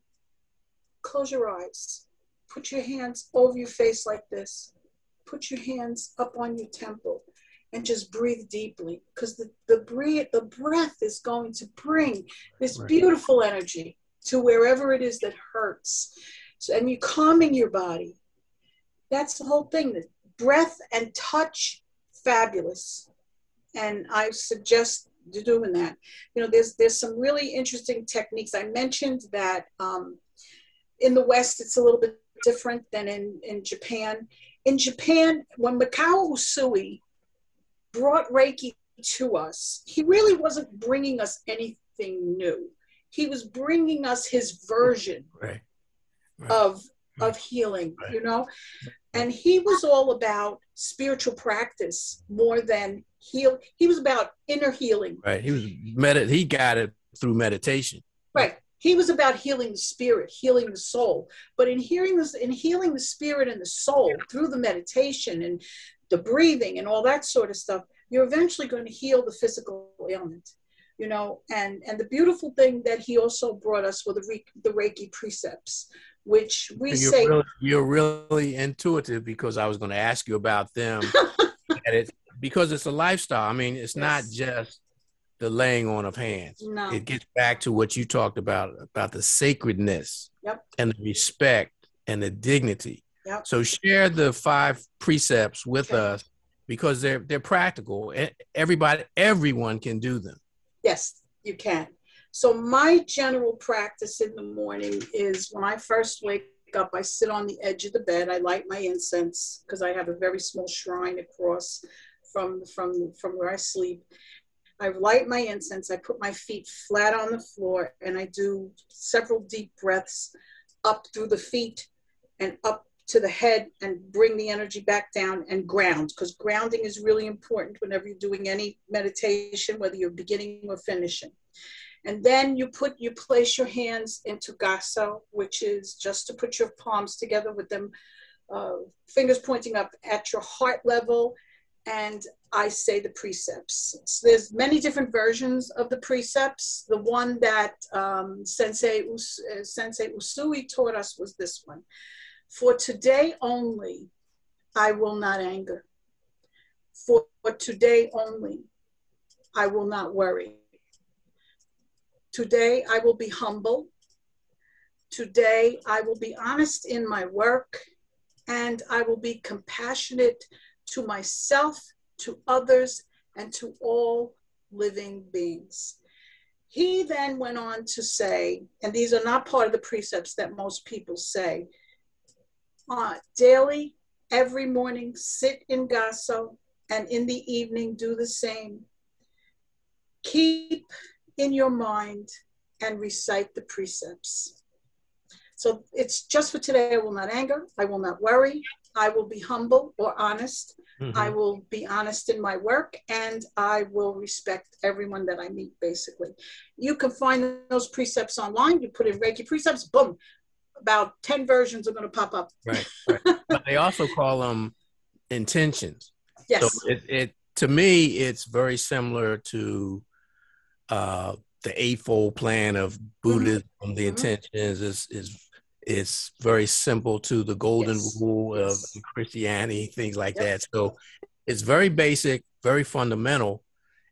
close your eyes, put your hands over your face like this. Put your hands up on your temple and just breathe deeply, because the, the, breathe, the breath is going to bring this right. beautiful energy to wherever it is that hurts. So, and you're calming your body. That's the whole thing. The breath and touch, fabulous. And I suggest doing that. You know, there's, there's some really interesting techniques. I mentioned that um, in the West, it's a little bit different than in, in Japan. In Japan, when Mikao Usui brought Reiki to us, he really wasn't bringing us anything new. He was bringing us his version
right. Right.
of
right.
of healing,
right.
you know? And he was all about spiritual practice more than heal. He was about inner healing.
Right. He was med- he got it through meditation.
Right. He was about healing the spirit, healing the soul. But in hearing this, in healing the spirit and the soul through the meditation and the breathing and all that sort of stuff, you're eventually going to heal the physical ailment, you know. And and the beautiful thing that he also brought us were the Re- the Reiki precepts, which we
you're
say
really, you're really intuitive, because I was going to ask you about them. And it because it's a lifestyle. I mean, it's yes. not just the laying on of hands.
No.
It gets back to what you talked about, about the sacredness
yep.
and the respect and the dignity.
Yep.
So share the five precepts with
okay.
us, because they're they're practical. Everybody, everyone can do them.
Yes, you can. So my general practice in the morning is when I first wake up, I sit on the edge of the bed. I light my incense because I have a very small shrine across from, from, from where I sleep. I light my incense, I put my feet flat on the floor, and I do several deep breaths up through the feet and up to the head and bring the energy back down and ground, because grounding is really important whenever you're doing any meditation, whether you're beginning or finishing. And then you put, you place your hands into Gaso, which is just to put your palms together with them, uh, fingers pointing up at your heart level. And I say the precepts. So there's many different versions of the precepts. The one that um, Sensei, Us- uh, Sensei Usui taught us was this one. For today only, I will not anger. For today only, I will not worry. Today, I will be humble. Today, I will be honest in my work, and I will be compassionate to myself, to others, and to all living beings. He then went on to say, and these are not part of the precepts that most people say, uh, daily, every morning, sit in Gaso, and in the evening, do the same. Keep in your mind and recite the precepts. So it's just for today. I will not anger. I will not worry. I will be humble or honest. Mm-hmm. I will be honest in my work, and I will respect everyone that I meet, basically. You can find those precepts online. You put in Reiki precepts, boom, about ten versions are going to pop up.
Right, right. But they also call them intentions.
Yes.
So it, it to me, it's very similar to uh, the Eightfold Plan of Buddhism. Mm-hmm. The intentions is is is very simple to the Golden yes. Rule yes. of Christianity, things like yep. that. So it's very basic, very fundamental,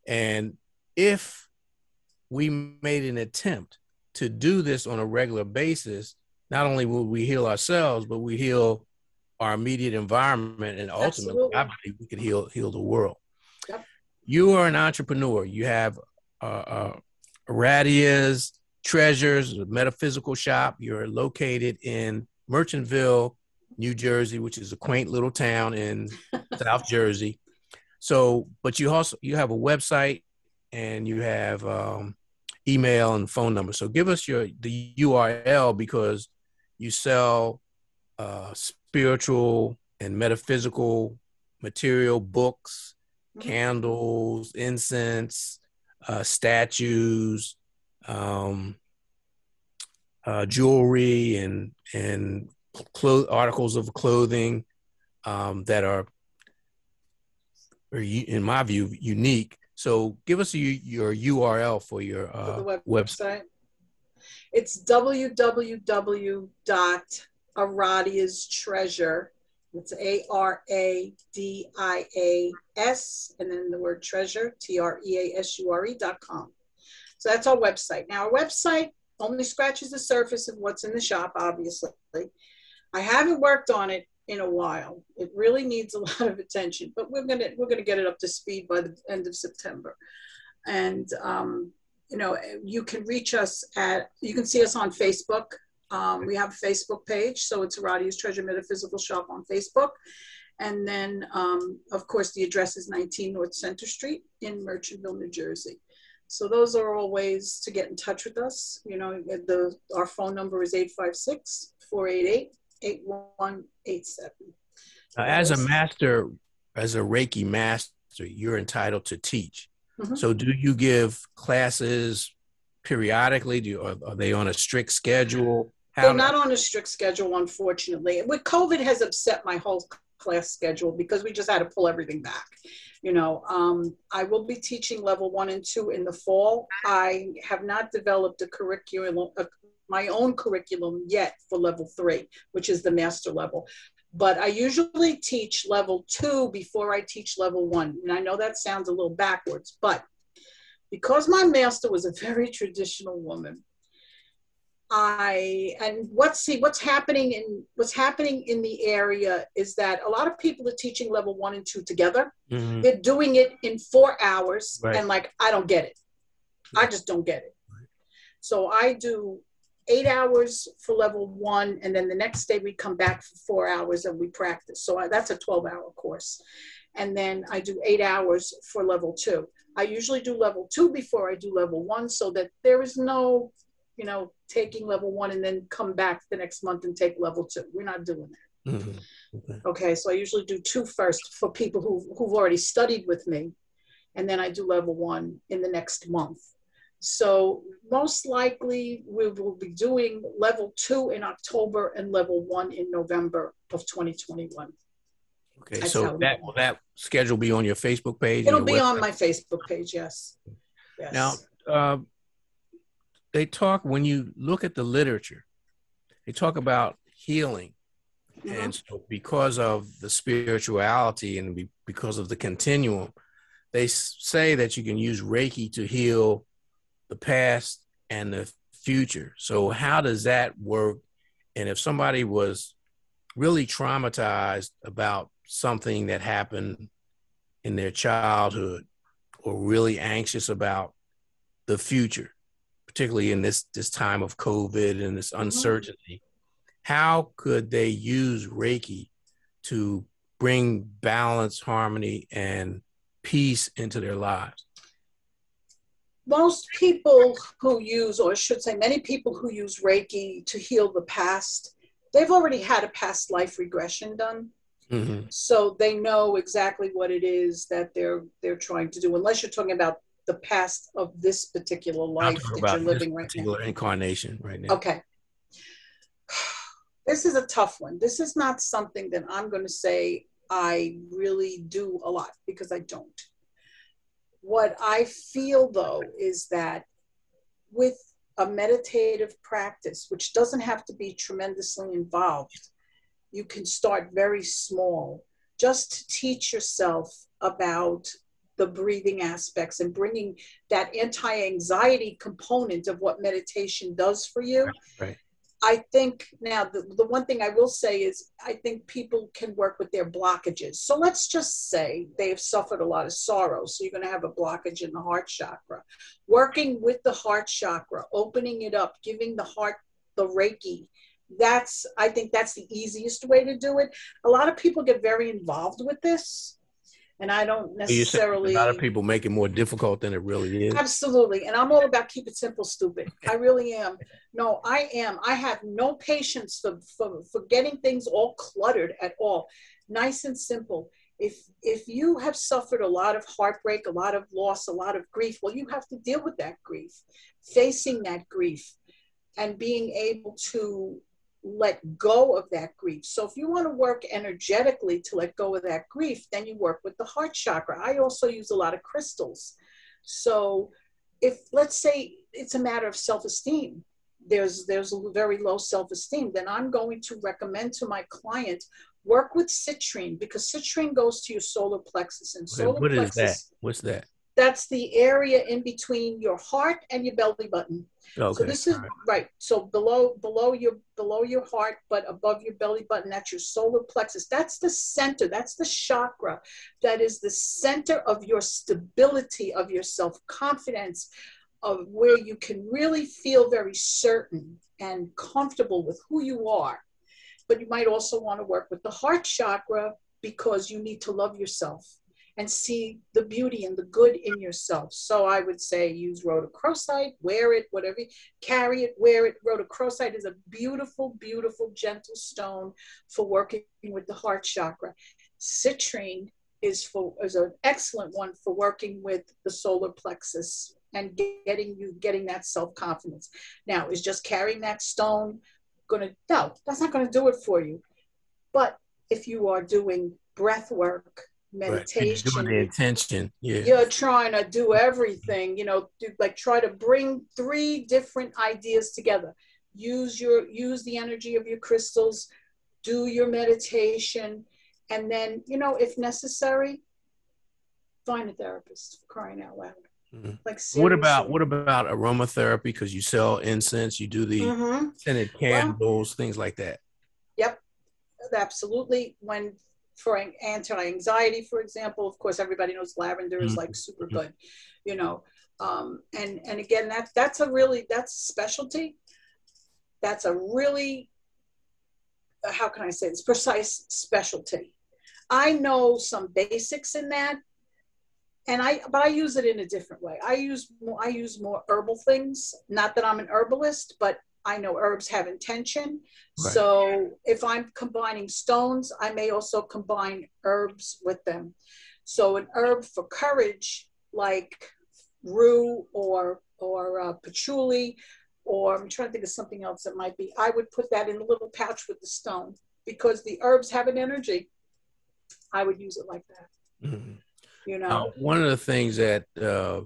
And if we made an attempt to do this on a regular basis, not only will we heal ourselves, but we heal our immediate environment, and ultimately,
Absolutely.
I believe we could heal heal the world.
Yep.
You are an entrepreneur. You have uh, uh, Radia's Treasures, a metaphysical shop. You're located in Merchantville, New Jersey, which is a quaint little town in South Jersey. So, but you also you have a website and you have um, email and phone number. So give us your the U R L, because you sell uh, spiritual and metaphysical material, books, mm-hmm. candles, incense, uh, statues, um, uh, jewelry, and and clo- articles of clothing um, that are, are, in my view, unique. So give us a, your U R L for your uh,
for the
website.
website. It's w w w dot Aradia's Treasure. It's A R A D I A S, and then the word treasure, T R E A S U R E dot com. So that's our website. Now, our website only scratches the surface of what's in the shop, obviously. I haven't worked on it in a while. It really needs a lot of attention, but we're gonna we're gonna get it up to speed by the end of September. And um, you know, you can reach us at, you can see us on Facebook. Um, we have a Facebook page, so it's Aradia's Treasure Metaphysical Shop on Facebook. And then, um, of course, the address is nineteen North Center Street in Merchantville, New Jersey. So those are all ways to get in touch with us. You know, the our phone number is eight five six, four eight eight, eight one eight seven.
Now, as a master, as a Reiki master, you're entitled to teach. Mm-hmm. So do you give classes periodically? Do you, are, are they on a strict schedule?
How They're not on a strict schedule, unfortunately. With COVID has upset my whole class schedule because we just had to pull everything back. You know, um, I will be teaching level one and two in the fall. I have not developed a curriculum, a, my own curriculum yet for level three, which is the master level. But I usually teach level two before I teach level one. And I know that sounds a little backwards, but because my master was a very traditional woman, I, and what's, see, what's happening in, what's happening in the area is that a lot of people are teaching level one and two together. Mm-hmm. They're doing it in four hours. Right. And like, I don't get it. I just don't get it. Right. So I do eight hours for level one. And then the next day we come back for four hours and we practice. So I, that's a twelve hour course. And then I do eight hours for level two. I usually do level two before I do level one so that there is no, you know, taking level one and then come back the next month and take level two. We're not doing that. Mm-hmm. Okay. Okay. So I usually do two first for people who, who've already studied with me. And then I do level one in the next month. So most likely we will be doing level two in October and level one in November of twenty twenty-one.
Okay. That's so that will that schedule be on your Facebook page?
It'll be website? On my Facebook page. Yes. Yes.
Now, uh, they talk, when you look at the literature, they talk about healing. Mm-hmm. And so because of the spirituality and be, because of the continuum, they say that you can use Reiki to heal the past and the future. So how does that work? And if somebody was really traumatized about something that happened in their childhood, or really anxious about the future, particularly in this, this time of COVID and this uncertainty, mm-hmm. how could they use Reiki to bring balance, harmony, and peace into their lives?
Most people who use, or I should say many people who use Reiki to heal the past, they've already had a past life regression done. Mm-hmm. So they know exactly what it is that they're they're trying to do, unless you're talking about the past of this particular life that you're living right now.
Particular incarnation right now.
Okay. This is a tough one. This is not something that I'm going to say I really do a lot, because I don't. What I feel, though, is that with a meditative practice, which doesn't have to be tremendously involved, you can start very small, just to teach yourself about the breathing aspects and bringing that anti-anxiety component of what meditation does for you.
Right.
I think now the, the one thing I will say is I think people can work with their blockages. So let's just say they've suffered a lot of sorrow. So you're going to have a blockage in the heart chakra. Working with the heart chakra, opening it up, giving the heart the Reiki. That's, I think that's the easiest way to do it. A lot of people get very involved with this. And I don't necessarily.
A lot of people make it more difficult than it really is.
Absolutely. And I'm all about keep it simple, stupid. I really am. No, I am. I have no patience for, for, for getting things all cluttered at all. Nice and simple. If, if you have suffered a lot of heartbreak, a lot of loss, a lot of grief, well, you have to deal with that grief, facing that grief and being able to let go of that grief. So if you want to work energetically to let go of that grief, then you work with the heart chakra. I also use a lot of crystals. So if, let's say it's a matter of self-esteem, there's, there's a very low self-esteem, then I'm going to recommend to my client, work with citrine, because citrine goes to your solar plexus. And
Okay,
solar
what is
plexus,
that? What's that?
That's the area in between your heart and your belly button.
Okay.
So this is
right.
right. So below, below your, below your heart, but above your belly button, that's your solar plexus. That's the center. That's the chakra. That is the center of your stability, of your self-confidence, of where you can really feel very certain and comfortable with who you are. But you might also want to work with the heart chakra because you need to love yourself and see the beauty and the good in yourself. So I would say use rhodochrosite, wear it, whatever, carry it, wear it. Rhodochrosite is a beautiful, beautiful, gentle stone for working with the heart chakra. Citrine is, for, is an excellent one for working with the solar plexus and getting you, getting that self-confidence. Now, is just carrying that stone gonna, no, that's not gonna do it for you. But if you are doing breath work, meditation,
right. The intention, yeah,
you're trying to do everything, you know, do, like try to bring three different ideas together. Use your, use the energy of your crystals, do your meditation, and then, you know, if necessary, find a therapist, for crying out loud.
Mm-hmm.
Like
seriously. What about, what about aromatherapy? Because you sell incense, you do the mm-hmm. scented candles, well, things like that.
Yep, absolutely. When for anti-anxiety, for example, of course, everybody knows lavender is like super good, you know. Um, and, and again, that's, that's a really, that's a specialty. That's a really, uh, how can I say this, precise specialty. I know some basics in that, and I, but I use it in a different way. I use more, I use more herbal things. Not that I'm an herbalist, but I know herbs have intention. Right. So if I'm combining stones, I may also combine herbs with them. So an herb for courage, like rue or, or uh, patchouli, or I'm trying to think of something else that might be, I would put that in a little pouch with the stone because the herbs have an energy. I would use it like that. Mm-hmm. You know,
uh, one of the things that uh,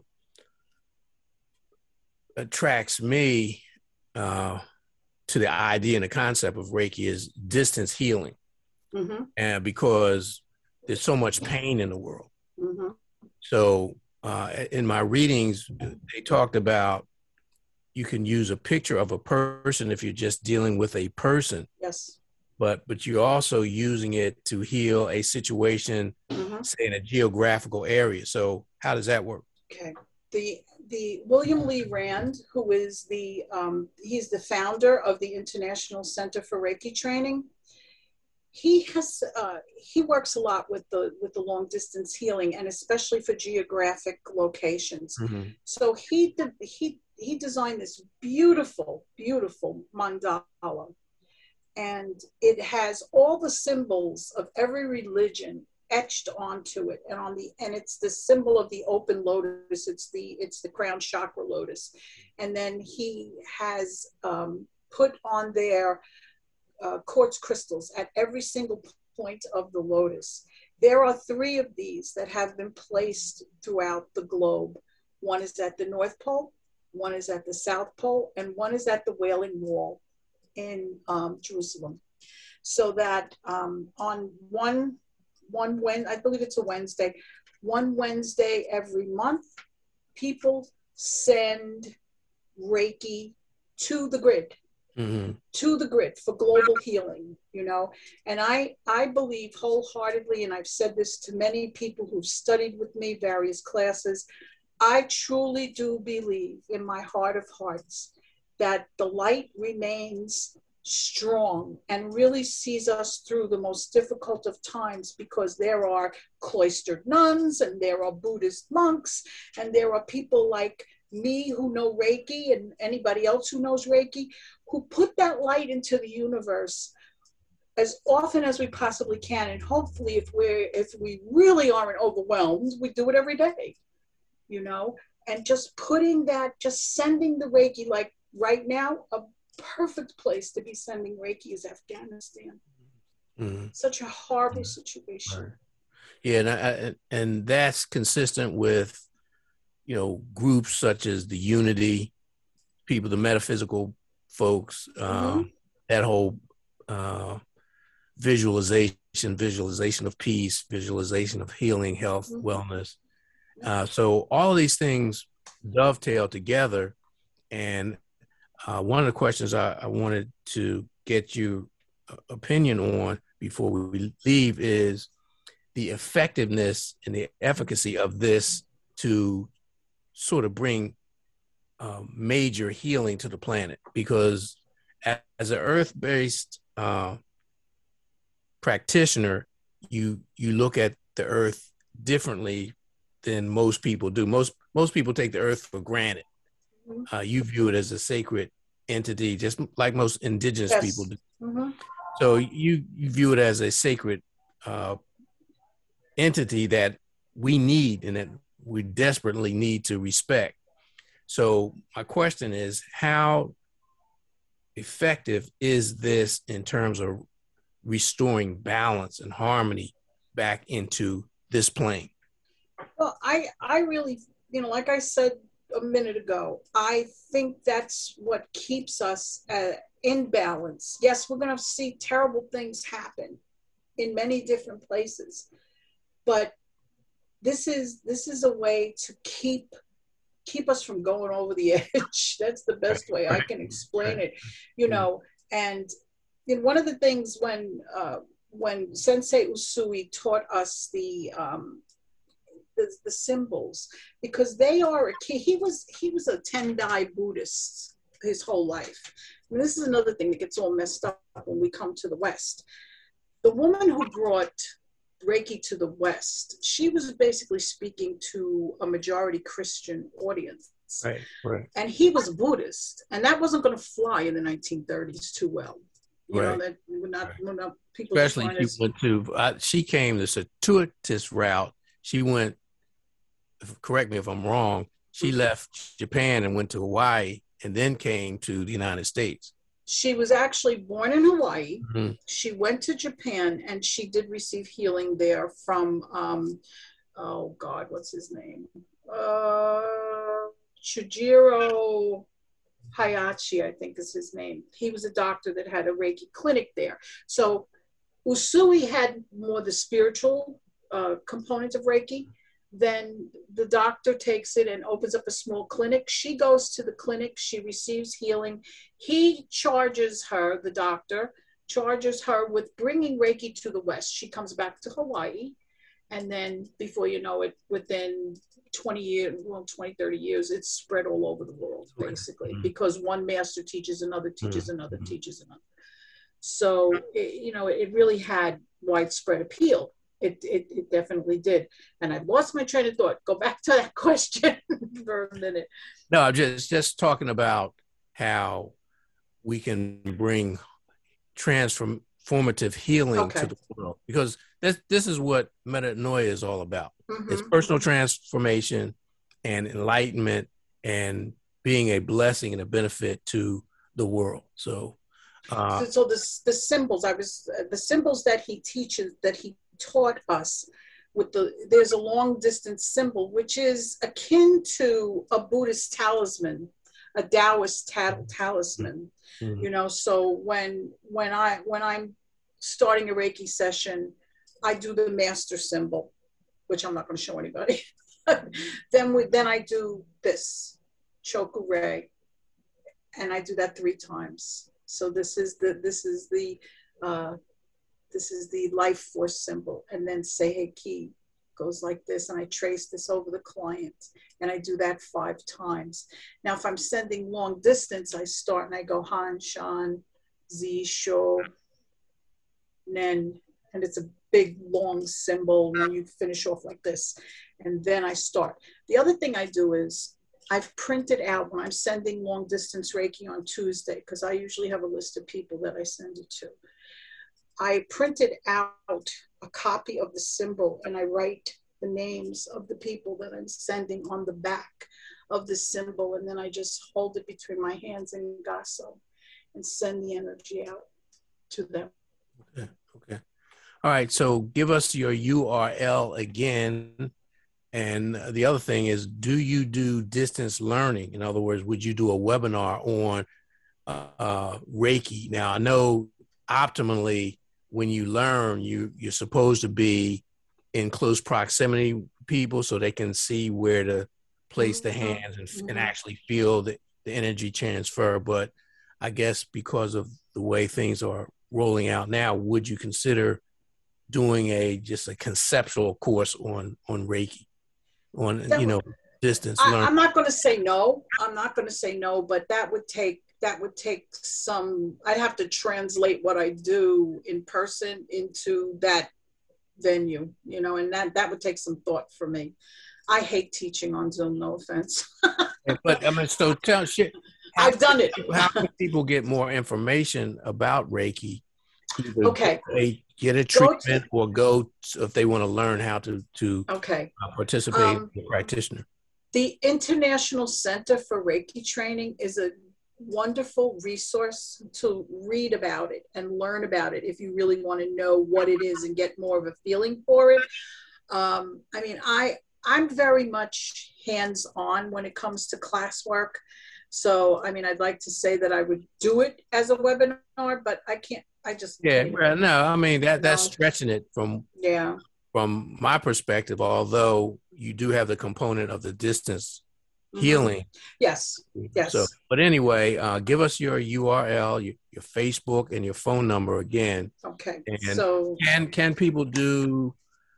attracts me uh, to the idea and the concept of Reiki is distance healing. Mm-hmm. And because there's so much pain in the world. Mm-hmm. So uh, in my readings, they talked about you can use a picture of a person if you're just dealing with a person.
Yes. But
but you're also using it to heal a situation, mm-hmm. say in a geographical area. So how does that work?
Okay. The the William Lee Rand, who is the um, he's the founder of the International Center for Reiki Training. He has uh, he works a lot with the with the long distance healing, and especially for geographic locations. Mm-hmm. So he did, he he designed this beautiful beautiful mandala. And it has all the symbols of every religion etched onto it, and on the and it's the symbol of the open lotus. It's the it's the crown chakra lotus, and then he has um, put on there uh, quartz crystals at every single point of the lotus. There are three of these that have been placed throughout the globe. One is at the North Pole, one is at the South Pole, and one is at the Wailing Wall in um, Jerusalem. So that um, on one, one when I believe it's a Wednesday, one Wednesday every month, people send Reiki to the grid, mm-hmm. to the grid for global healing, you know. And I, I believe wholeheartedly, and I've said this to many people who've studied with me, various classes, I truly do believe in my heart of hearts that the light remains strong and really sees us through the most difficult of times, because there are cloistered nuns and there are Buddhist monks and there are people like me who know Reiki and anybody else who knows Reiki, who put that light into the universe as often as we possibly can. And hopefully if we're, if we really aren't overwhelmed, we do it every day, you know, and just putting that, just sending the Reiki, like right now, a perfect place to be sending Reiki is Afghanistan. Mm-hmm. Such a horrible situation.
Right. Yeah, and, I, and that's consistent with, you know, groups such as the Unity people, the metaphysical folks, uh, mm-hmm. that whole uh, visualization, visualization of peace, visualization of healing, health, mm-hmm. wellness. Uh, so all of these things dovetail together. And uh, one of the questions I, I wanted to get your opinion on before we leave is the effectiveness and the efficacy of this to sort of bring uh, major healing to the planet. Because as an earth-based uh, practitioner, you you look at the earth differently than most people do. Most most people take the earth for granted. Mm-hmm. Uh, you view it as a sacred entity, just like most indigenous yes. people do. Mm-hmm. So you, you view it as a sacred uh, entity that we need and that we desperately need to respect. So my question is, how effective is this in terms of restoring balance and harmony back into this plane?
Well, I, I really, you know, like I said a minute ago, I think that's what keeps us uh, in balance. Yes, we're going to see terrible things happen in many different places, but this is this is a way to keep keep us from going over the edge. That's the best way I can explain it, you know. And in one of the things when uh, when Sensei Usui taught us the um, The, the symbols, because they are a key. He was he was a Tendai Buddhist his whole life. And this is another thing that gets all messed up when we come to the West. The woman who brought Reiki to the West, she was basically speaking to a majority Christian audience.
Right, right.
And he was a Buddhist, and that wasn't going to fly in the nineteen thirties too well. You right. know, that we're not, we're not people.
Especially she went to, uh, she came the circuitous route. She went, correct me if I'm wrong, she left Japan and went to Hawaii and then came to the United States.
She was actually born in Hawaii. Mm-hmm. She went to Japan and she did receive healing there from, um, oh God, what's his name? Uh, Chujiro Hayashi, I think is his name. He was a doctor that had a Reiki clinic there. So Usui had more the spiritual uh, component of Reiki. Then the doctor takes it and opens up a small clinic. She goes to the clinic, she receives healing. He charges her, the doctor, charges her with bringing Reiki to the West. She comes back to Hawaii. And then before you know it, within twenty years, well, twenty, thirty years, it's spread all over the world, basically, mm-hmm. because one master teaches another, teaches mm-hmm. another, teaches another. So, it, you know, it really had widespread appeal. It, it it definitely did. And I lost my train of thought. Go back to that question for a minute.
No, I'm just, just talking about how we can bring transformative healing okay. to the world. Because this, this is what metanoia is all about. Mm-hmm. It's personal transformation and enlightenment and being a blessing and a benefit to the world. So, uh,
so, so the, the symbols, I was, uh, the symbols that he teaches, that he taught us with the, there's a long distance symbol, which is akin to a Buddhist talisman, a Taoist tal- talisman, mm-hmm. you know. So when, when I, when I'm starting a Reiki session, I do the master symbol. which I'm not going to show anybody. then we, then I do this, Chokurei, and I do that three times. So this is the this is the uh, this is the life force symbol, and then Seiheki goes like this, and I trace this over the client, and I do that five times. Now, if I'm sending long distance, I start and I go Han, Shan, Zi, Sho, Nen, and it's a big long symbol, and then you finish off like this, and then I start. The other thing I do is I've printed out when I'm sending long distance Reiki on Tuesday, because I usually have a list of people that I send it to. I printed out a copy of the symbol, and I write the names of the people that I'm sending on the back of the symbol, and then I just hold it between my hands in Gaso and send the energy out to them.
Okay, okay. All right, so give us your U R L again. And the other thing is, do you do distance learning? In other words, would you do a webinar on uh, uh, Reiki? Now, I know optimally when you learn, you, you're supposed to be in close proximity with people so they can see where to place the hands and, mm-hmm. and actually feel the, the energy transfer. But I guess because of the way things are rolling out now, would you consider doing a just a conceptual course on on Reiki, on that you know would, distance
I,
learning?
I'm not going to say no. I'm not going to say no, but that would take that would take some. I'd have to translate what I do in person into that venue, you know, and that that would take some thought for me. I hate teaching on Zoom. No offense.
But I mean, so tell shit.
I've done it.
How can people get more information about Reiki? Either
okay.
They get a treatment to, or go to, if they want to learn how to to
okay.
uh, participate um, as a practitioner.
The International Center for Reiki Training is a wonderful resource to read about it and learn about it if you really want to know what it is and get more of a feeling for it. Um, I mean, I, I'm very much hands-on when it comes to classwork. So, I mean, I'd like to say that I would do it as a webinar, but I can't, I just.
Yeah, can't. No, I mean, that that's
no.
stretching it from,
yeah.
from my perspective, although you do have the component of the distance
mm-hmm.
healing.
Yes, yes.
So, but anyway, uh, give us your U R L, your, your Facebook, and your phone number again.
Okay,
and
so.
Can, can people do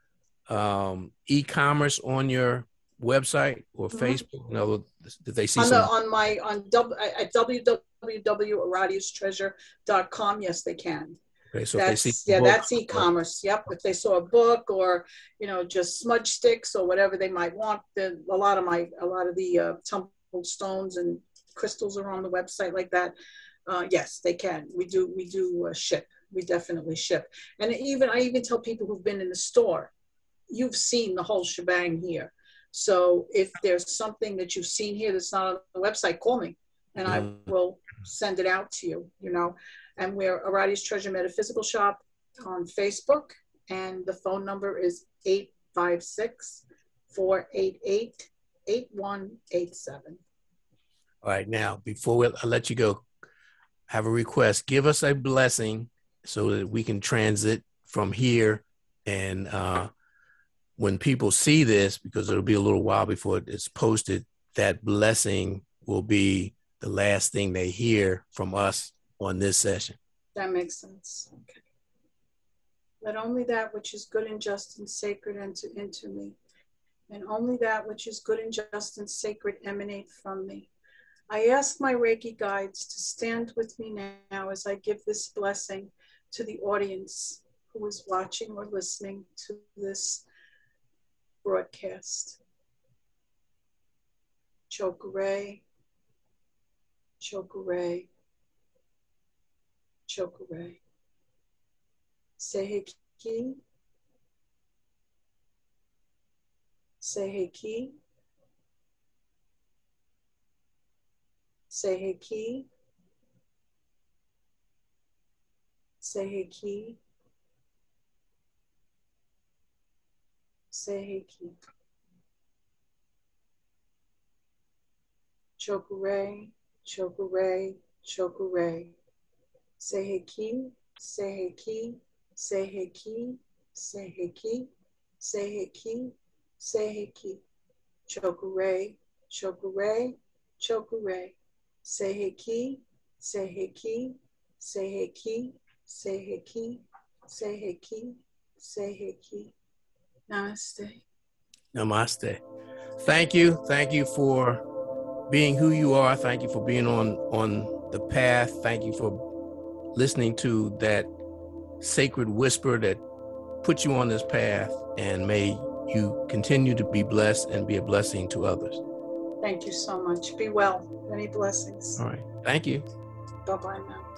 um, e-commerce on your website or mm-hmm. Facebook? No, did they see
on
some?
The, on my, on w, at w w w dot aradius treasure dot com, yes, they can.
Okay, so
that's,
if they see
yeah,
book,
that's e-commerce. Yep. If they saw a book or, you know, just smudge sticks or whatever they might want, then a lot of my, a lot of the uh, tumbled stones and crystals are on the website like that. Uh, yes, they can. We do, we do uh, ship. We definitely ship. And even, I even tell people who've been in the store, you've seen the whole shebang here. So if there's something that you've seen here that's not on the website, call me and mm. I will send it out to you, you know. And we're Aradius Treasure Metaphysical Shop on Facebook, and the phone number is eight five six, four eight eight, eight one eight seven.
All right, now, before we, I let you go, I have a request. Give us a blessing so that we can transit from here. And uh, when people see this, because it'll be a little while before it's posted, that blessing will be the last thing they hear from us on this session.
That makes sense. Okay. Let only that which is good and just and sacred enter into me, and only that which is good and just and sacred emanate from me. I ask my Reiki guides to stand with me now as I give this blessing to the audience who is watching or listening to this broadcast. Chokurei, Chokurei, Chokurei. Seiheki, Seiheki, Seiheki, Seiheki, Seiheki. Chokurei, Chokurei, Chokurei. Seiheki, Seiheki, Seiheki, Seiheki, Seheki, Seheki. Chokure, Chokure, Chokure. Seheki, Seheki, Seheki, Seheki, Seheki, Seheki. Namaste.
Namaste. Thank you. Thank you for being who you are. Thank you for being on, on the path. Thank you for listening to that sacred whisper that put you on this path, and may you continue to be blessed and be a blessing to others.
Thank you so much. Be well. Many blessings.
All right. Thank you.
Bye-bye now.